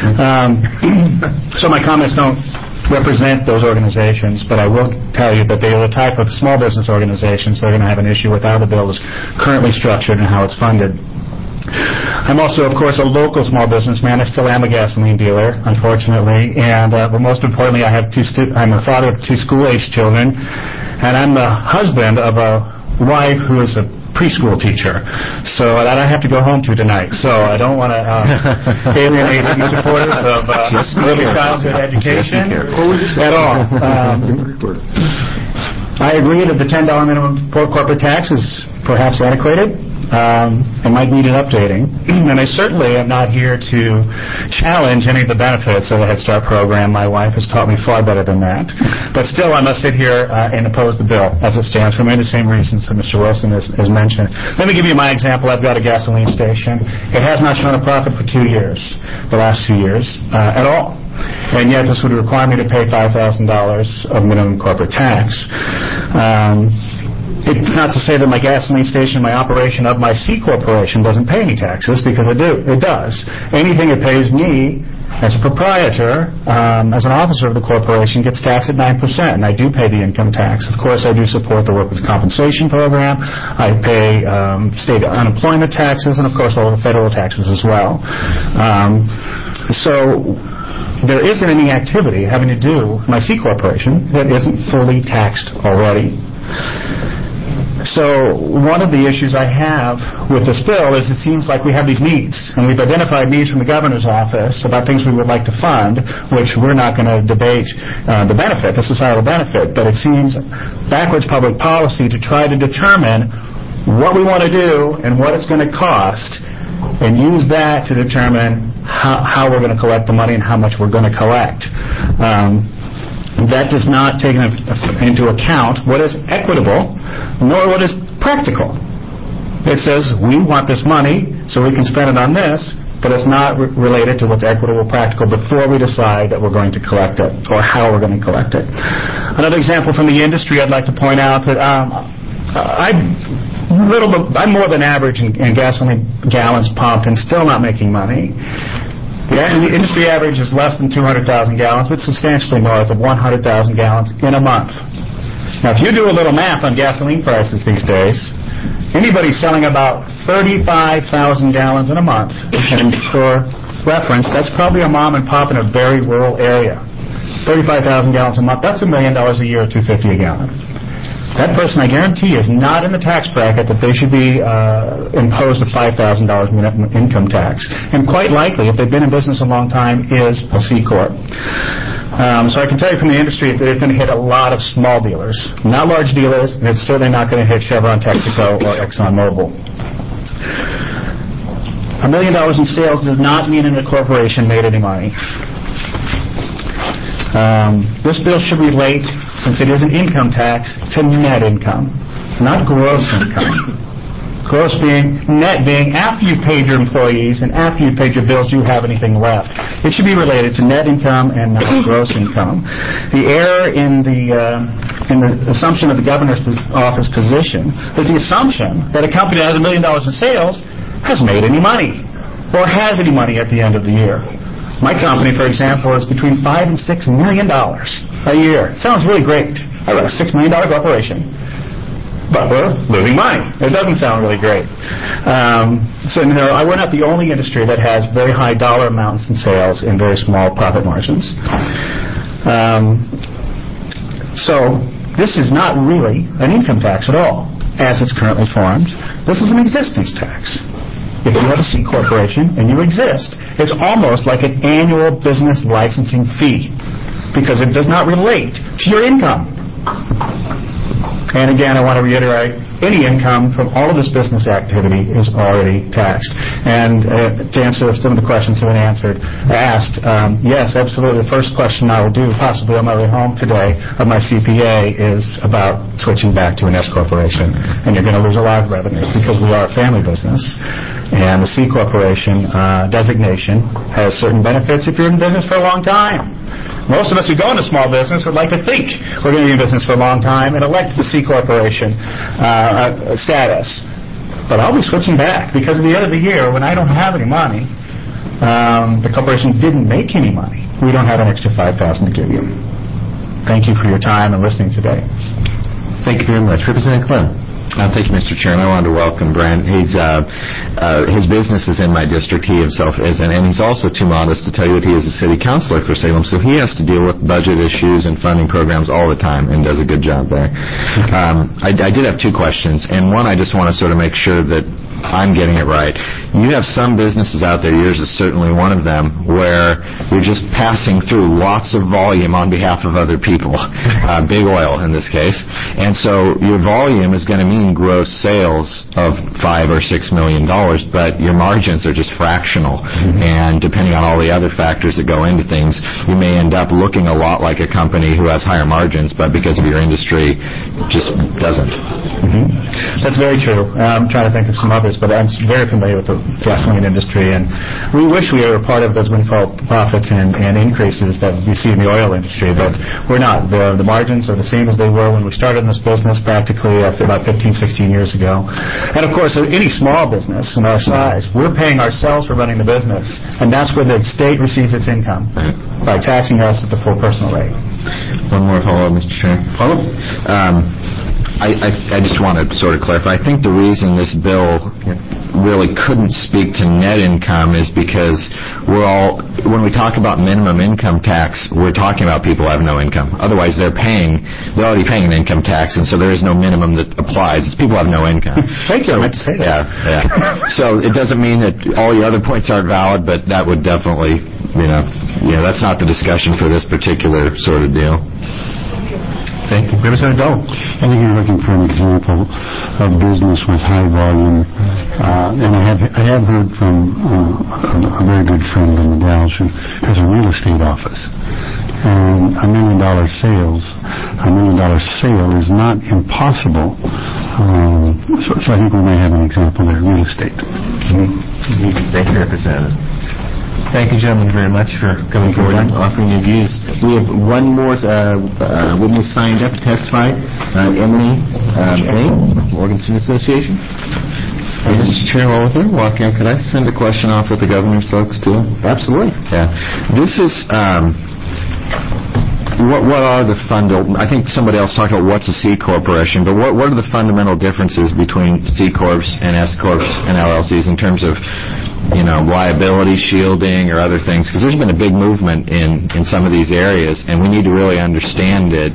So my comments don't represent those organizations, but I will tell you that they are the type of small business organizations that are going to have an issue with how the bill is currently structured and how it's funded. I'm also, of course, a local small businessman. I still am a gasoline dealer, unfortunately, and but most importantly, I'm a father of two school-aged children, and I'm the husband of a wife who is a preschool teacher, so that I have to go home to tonight. So I don't want to alienate any supporters of early childhood education at all. I agree that the $10 minimum corporate tax is perhaps antiquated. It might need an updating. And I certainly am not here to challenge any of the benefits of the Head Start program. My wife has taught me far better than that. But still, I must sit here and oppose the bill as it stands for many of the same reasons that Mr. Wilson has mentioned. Let me give you my example. I've got a gasoline station. It has not shown a profit for 2 years, the last 2 years, at all. And yet this would require me to pay $5,000 of minimum corporate tax. It's not to say that my gasoline station, my operation of my C corporation doesn't pay any taxes, because it does. Anything it pays me as a proprietor, as an officer of the corporation, gets taxed at 9%, and I do pay the income tax. Of course, I do support the workers' compensation program. I pay state unemployment taxes, and of course all the federal taxes as well. So there isn't any activity having to do with my C corporation that isn't fully taxed already. So one of the issues I have with this bill is it seems like we have these needs, and we've identified needs from the governor's office about things we would like to fund, which we're not going to debate the benefit, the societal benefit, but it seems backwards public policy to try to determine what we want to do and what it's going to cost, and use that to determine how we're going to collect the money and how much we're going to collect. That does not take into account what is equitable, nor what is practical. It says we want this money so we can spend it on this, but it's not related to what's equitable, practical before we decide that we're going to collect it or how we're going to collect it. Another example from the industry, I'd like to point out that I'm more than average in gasoline gallons pumped and still not making money. The industry average is less than 200,000 gallons, but substantially north of 100,000 gallons in a month. Now, if you do a little math on gasoline prices these days, anybody selling about 35,000 gallons in a month, and for reference, that's probably a mom and pop in a very rural area. 35,000 gallons a month, that's $1 million a year, $2.50 a gallon. That person, I guarantee, is not in the tax bracket that they should be imposed a $5,000 minimum income tax. And quite likely, if they've been in business a long time, is a C Corp. So I can tell you from the industry that it's going to hit a lot of small dealers, not large dealers, and it's certainly not going to hit Chevron, Texaco, or ExxonMobil. $1 million in sales does not mean a corporation made any money. This bill should relate, since it is an income tax, to net income, not gross income. Gross being, net being, after you've paid your employees and after you've paid your bills, do you have anything left? It should be related to net income and not gross income. The error in the assumption of the governor's office position is the assumption that a company that has $1 million in sales has made any money or has any money at the end of the year. My company, for example, is between $5 and $6 million a year. Sounds really great. I run a $6 million corporation, but we're losing money. It doesn't sound really great. So we're not the only industry that has very high dollar amounts in sales and very small profit margins. So this is not really an income tax at all, as it's currently formed. This is an existence tax. If you have a C corporation and you exist, it's almost like an annual business licensing fee because it does not relate to your income. And again, I want to reiterate, any income from all of this business activity is already taxed. And to answer some of the questions that have been asked, yes, absolutely. The first question I will do, possibly on my way home today, of my CPA is about switching back to an S corporation. And you're going to lose a lot of revenue because we are a family business. And the C corporation designation has certain benefits if you're in business for a long time. Most of us who go into small business would like to think we're going to be in business for a long time and elect the C corporation status. But I'll be switching back because at the end of the year, when I don't have any money, the corporation didn't make any money. We don't have an extra $5,000 to give you. Thank you for your time and listening today. Thank you very much. Representative Clem. Thank you, Mr. Chairman. I wanted to welcome Brent. His business is in my district. He himself isn't, and he's also too modest to tell you that he is a city councilor for Salem, so he has to deal with budget issues and funding programs all the time and does a good job there. I did have two questions, and one I just want to sort of make sure that I'm getting it right. You have some businesses out there, yours is certainly one of them, where you're just passing through lots of volume on behalf of other people, big oil in this case, and so your volume is going to mean gross sales of $5 or $6 million, but your margins are just fractional, and depending on all the other factors that go into things, you may end up looking a lot like a company who has higher margins, but because of your industry, just doesn't. That's very true. I'm trying to think of some others, but I'm very familiar with the gasoline industry, and we wish we were a part of those windfall profits and increases that we see in the oil industry, but we're not. The margins are the same as they were when we started in this business practically about 15, 16 years ago. And of course, any small business in our size, we're paying ourselves for running the business, and that's where the state receives its income, by taxing us at the full personal rate. One more follow-up, Mr. Chair. I just want to sort of clarify. I think the reason this bill really couldn't speak to net income is because when we talk about minimum income tax, we're talking about people who have no income. Otherwise, they're already paying an income tax, and so there is no minimum that applies. It's people who have no income. Thank you. I meant to say that. Yeah. So it doesn't mean that all your other points aren't valid, but that would definitely, that's not the discussion for this particular sort of deal. Thank you. Representative Dole. I think you're looking for an example of business with high volume, and I have heard from a very good friend in the Dalles who has a real estate office, and $1 million sale is not impossible. So I think we may have an example there, real estate. Thank you, Representative. Thank you, gentlemen, very much for coming forward and offering your views. We have one more witness signed up to testify, Emily Bain, Oregon Student Association. Mr. Chair, while we're walking, could I send a question off with the governor's folks, too? Absolutely. Yeah. This is... What are the I think somebody else talked about what's a C corporation, but what are the fundamental differences between C corps and S corps and LLCs in terms of, liability shielding or other things? Because there's been a big movement in some of these areas, and we need to really understand it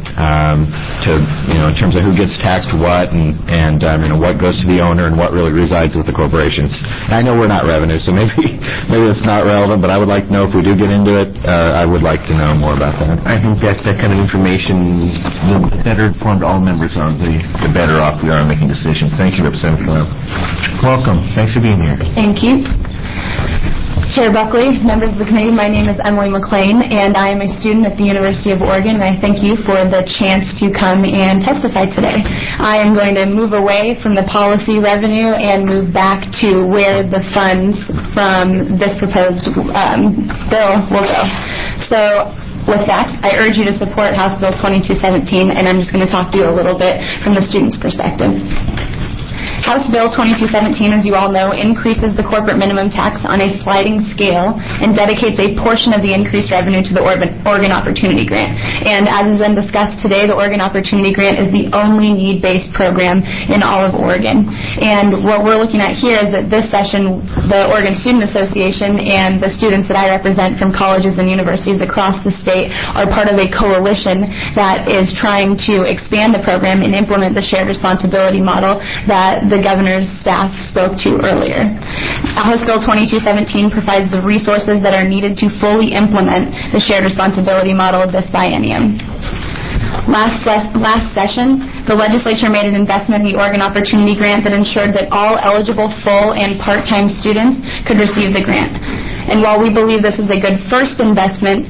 in terms of who gets taxed what and what goes to the owner and what really resides with the corporations. I know we're not revenue, so maybe it's not relevant, but I would like to know if we do get into it. I would like to know more about that. I think that kind of information, the better informed all members are, the better off we are in making decisions. Thank you, Representative Doyle. Welcome. Thanks for being here. Thank you. Chair Buckley, members of the committee, my name is Emily McLean, and I am a student at the University of Oregon, and I thank you for the chance to come and testify today. I am going to move away from the policy revenue and move back to where the funds from this proposed bill will go. So, with that, I urge you to support House Bill 2217, and I'm just going to talk to you a little bit from the student's perspective. House Bill 2217, as you all know, increases the corporate minimum tax on a sliding scale and dedicates a portion of the increased revenue to the Oregon Opportunity Grant. And as has been discussed today, the Oregon Opportunity Grant is the only need-based program in all of Oregon. And what we're looking at here is that this session, the Oregon Student Association and the students that I represent from colleges and universities across the state are part of a coalition that is trying to expand the program and implement the shared responsibility model that the governor's staff spoke to earlier. House Bill 2217 provides the resources that are needed to fully implement the shared responsibility model of this biennium. Last session, the legislature made an investment in the Oregon Opportunity Grant that ensured that all eligible full and part-time students could receive the grant. And while we believe this is a good first investment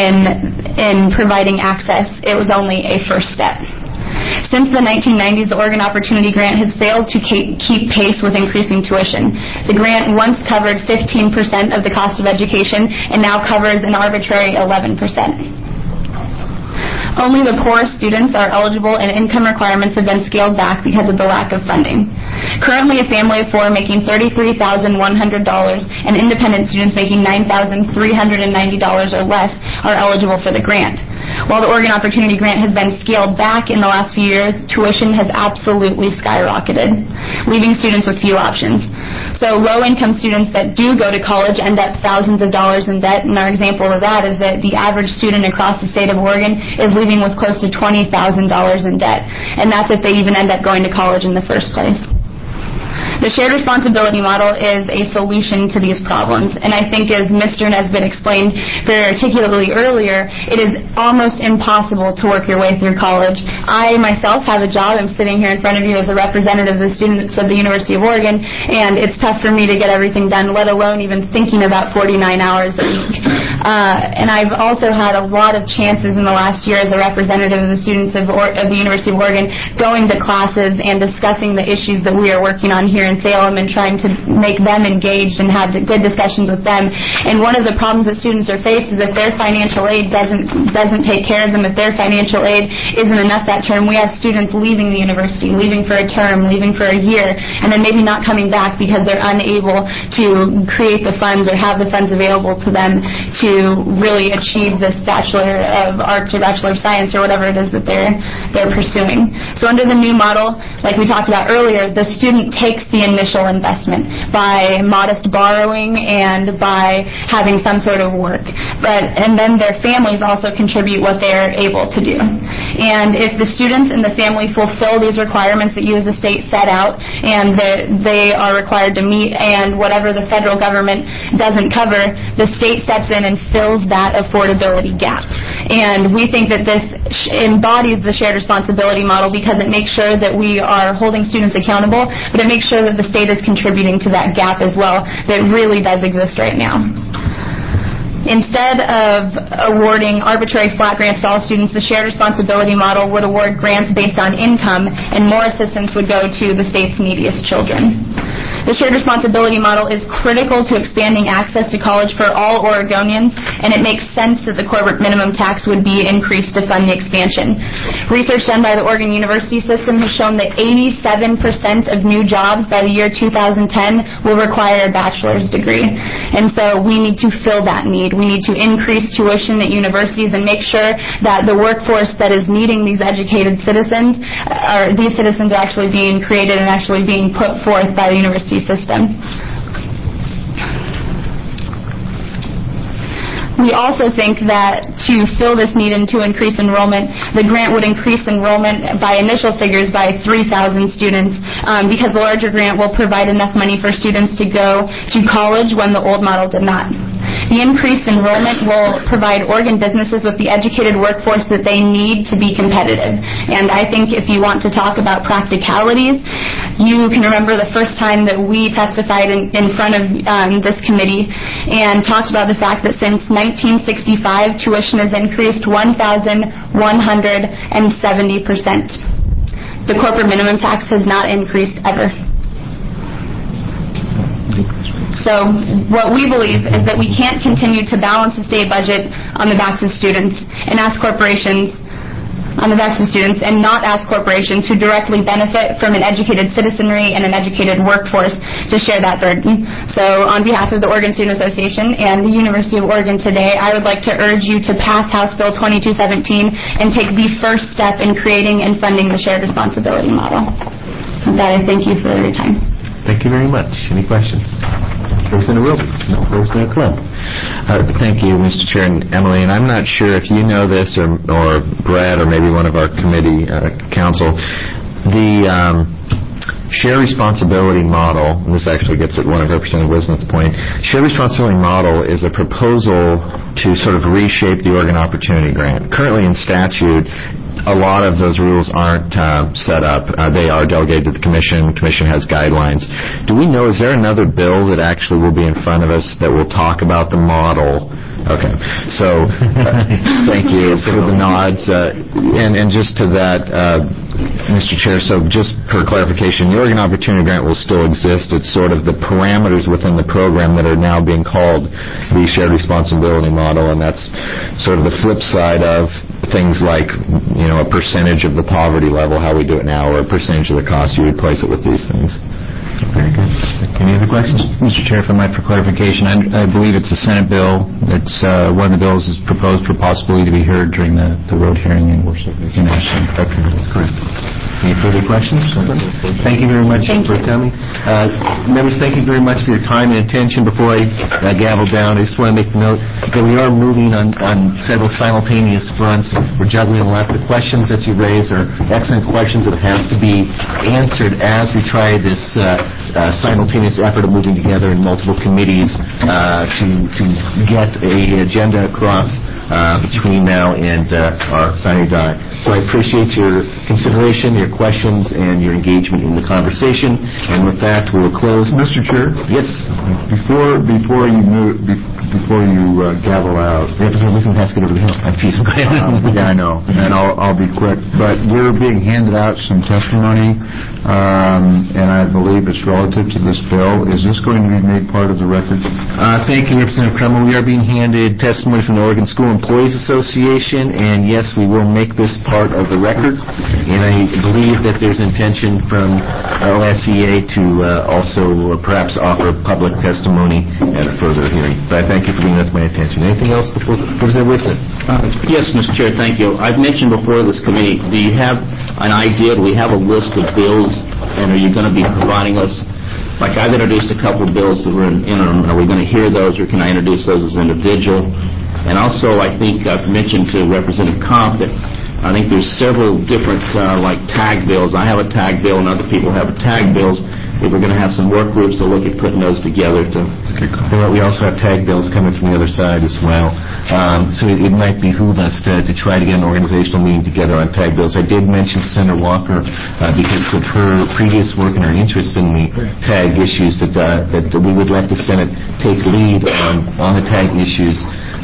in providing access, it was only a first step. Since the 1990s, the Oregon Opportunity Grant has failed to keep pace with increasing tuition. The grant once covered 15% of the cost of education and now covers an arbitrary 11%. Only the poorest students are eligible, and income requirements have been scaled back because of the lack of funding. Currently, a family of four making $33,100 and independent students making $9,390 or less are eligible for the grant. While the Oregon Opportunity Grant has been scaled back in the last few years, tuition has absolutely skyrocketed, leaving students with few options. So low-income students that do go to college end up thousands of dollars in debt, and our example of that is that the average student across the state of Oregon is leaving with close to $20,000 in debt, and that's if they even end up going to college in the first place. The shared responsibility model is a solution to these problems, and I think as Mr. Nesbitt explained very articulately earlier, it is almost impossible to work your way through college. I myself have a job. I'm sitting here in front of you as a representative of the students of the University of Oregon, and it's tough for me to get everything done, let alone even thinking about 49 hours a week. And I've also had a lot of chances in the last year as a representative of the students of the University of Oregon going to classes and discussing the issues that we are working on here in Salem and trying to make them engaged and have good discussions with them. And one of the problems that students are faced is if their financial aid doesn't take care of them, if their financial aid isn't enough that term, we have students leaving the university, leaving for a term, leaving for a year, and then maybe not coming back because they're unable to create the funds or have the funds available to them to really achieve this Bachelor of Arts or Bachelor of Science or whatever it is that they're pursuing. So under the new model, like we talked about earlier, the student takes the initial investment by modest borrowing and by having some sort of work. And then their families also contribute what they're able to do. And if the students and the family fulfill these requirements that you as a state set out and that they are required to meet, and whatever the federal government doesn't cover, the state steps in and fills that affordability gap. And we think that this embodies the shared responsibility model because it makes sure that we are holding students accountable, but it makes sure that the state is contributing to that gap as well that really does exist right now. Instead of awarding arbitrary flat grants to all students, the shared responsibility model would award grants based on income, and more assistance would go to the state's neediest children. The shared responsibility model is critical to expanding access to college for all Oregonians, and it makes sense that the corporate minimum tax would be increased to fund the expansion. Research done by the Oregon University System has shown that 87% of new jobs by the year 2010 will require a bachelor's degree. And so we need to fill that need. We need to increase tuition at universities and make sure that the workforce that is needing these educated citizens, these citizens are actually being created and actually being put forth by the university system. We also think that to fill this need and to increase enrollment, the grant would increase enrollment by initial figures by 3,000 students because the larger grant will provide enough money for students to go to college when the old model did not. The increased enrollment will provide Oregon businesses with the educated workforce that they need to be competitive. And I think if you want to talk about practicalities, you can remember the first time that we testified in front of this committee and talked about the fact that since 1965, tuition has increased 1,170%. The corporate minimum tax has not increased ever. So what we believe is that we can't continue to balance the state budget on the backs of students and ask corporations on the backs of students and not ask corporations who directly benefit from an educated citizenry and an educated workforce to share that burden. So on behalf of the Oregon Student Association and the University of Oregon today, I would like to urge you to pass House Bill 2217 and take the first step in creating and funding the shared responsibility model. With that, I thank you for your time. Thank you very much. Any questions? Representative Wilby? No. Representative Clem? Thank you, Mr. Chair and Emily. And I'm not sure if you know this or Brad or maybe one of our committee council. The share responsibility model, and this actually gets at one of Representative Wisman's point, share responsibility model is a proposal to sort of reshape the Oregon Opportunity Grant. Currently in statute, a lot of those rules aren't set up. They are delegated to the Commission. The Commission has guidelines. Do we know, is there another bill that actually will be in front of us that will talk about the model? Okay. So, thank you for the nods. And just to that, Mr. Chair, so just for clarification, the Oregon Opportunity Grant will still exist. It's sort of the parameters within the program that are now being called the shared responsibility model, and that's sort of the flip side of things like, you know, a percentage of the poverty level, how we do it now, or a percentage of the cost, you replace it with these things. Very good. Any other questions? Mr. Chair, if I might, for clarification, I believe it's a Senate bill. It's one of the bills is proposed for possibility to be heard during the road hearing in Ashland. Okay, that's correct. Any further questions? Thank you very much for coming. Members, thank you very much for your time and attention. Before I gavel down, I just want to make the note that we are moving on several simultaneous fronts. We're juggling a lot. The questions that you raise are excellent questions that have to be answered as we try this simultaneous effort of moving together in multiple committees to get an agenda across between now and our sine die. So I appreciate your consideration, your questions, and your engagement in the conversation. And with that, we'll close. Mr. Chair? Yes. Before you gavel out. Representative Wilson has to get over the hill. I'm teasing. Yeah, I know, and I'll be quick. But we're being handed out some testimony, and I believe it's relative to this bill. Is this going to be made part of the record? Thank you, Representative Crummell. We are being handed testimony from the Oregon School Employees Association, and yes, we will make this part of the record. And I believe that there's intention from OSEA to also perhaps offer public testimony at a further hearing. So I thank you for bringing that to my attention. Anything else before Representative Wilson? Yes, Mr. Chair, thank you. I've mentioned before this committee, do you have an idea? Do we have a list of bills, and are you going to be providing us? Like, I've introduced a couple of bills that were in interim. Are we going to hear those, or can I introduce those as individual? And also, I think I've mentioned to Representative Comp that I think there's several different, like tag bills. I have a tag bill, and other people have tag bills. If we're going to have some work groups to look at putting those together. We also have tag bills coming from the other side as well. So it might behoove us to try to get an organizational meeting together on tag bills. I did mention to Senator Walker, because of her previous work and her interest in the tag issues, that we would let the Senate take lead on the tag issues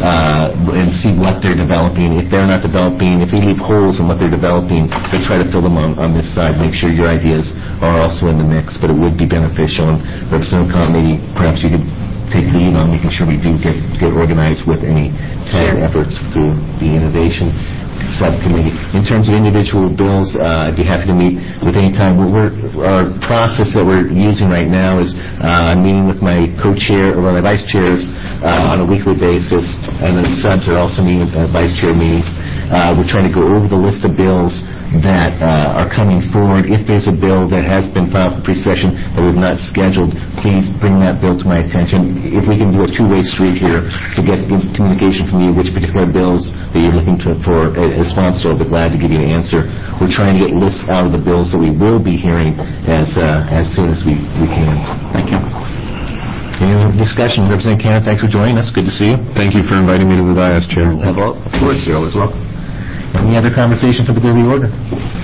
and see what they're developing. If they're not developing, if they leave holes in what they're developing, they try to fill them on this side, make sure your ideas are also in the mix. But it would be beneficial. And Representative Kahn, maybe perhaps you could take lead on making sure we do get organized with any TAG efforts through the innovation subcommittee. In terms of individual bills, I'd be happy to meet with any time. Our process that we're using right now is I'm meeting with my co-chair or my vice chairs on a weekly basis, and then subs are also meeting with vice chair meetings. We're trying to go over the list of bills that are coming forward. If there's a bill that has been filed for pre-session that we've not scheduled, please bring that bill to my attention. If we can do a two-way street here to get communication from you which particular bills that you're looking for a response to, I'll be glad to give you an answer. We're trying to get lists out of the bills that we will be hearing as soon as we can. Thank you. Any other discussion? Representative Cannon, thanks for joining us. Good to see you. Thank you for inviting me to the dais, Chair. Of course, you're always welcome. Any other conversation for the good of the order?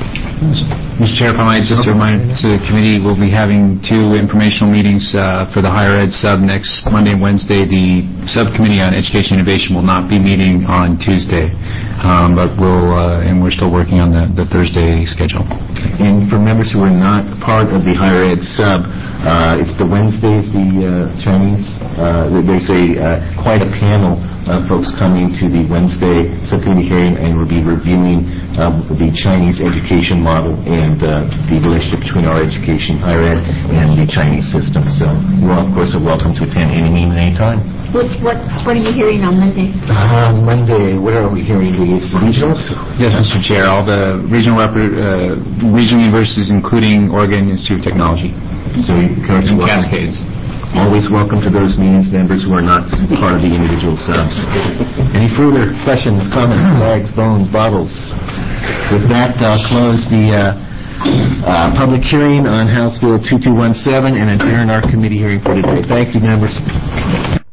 Mr. Chair, if I might just remind the committee, we'll be having 2 informational meetings for the higher ed sub next Monday and Wednesday. The subcommittee on education innovation will not be meeting on Tuesday, but we're still working on the Thursday schedule. And for members who are not part of the higher ed sub, it's the Wednesdays, the Chinese. There's quite a panel of folks coming to the Wednesday subcommittee hearing, and we'll be reviewing the Chinese education model and the relationship between our education, higher ed, and the Chinese system. So you all, of course, are welcome to attend any meeting at any time. What are you hearing on Monday? Monday, what are we hearing? The regionals? Yes, Mr. Chair. All the regional universities, including Oregon Institute of Technology. So and Cascades. Always welcome to those meetings, members who are not part of the individual subs. Any further questions, comments, flags, bones, bottles? With that, I'll close the public hearing on House Bill 2217 and adjourn our committee hearing for today. Thank you, members.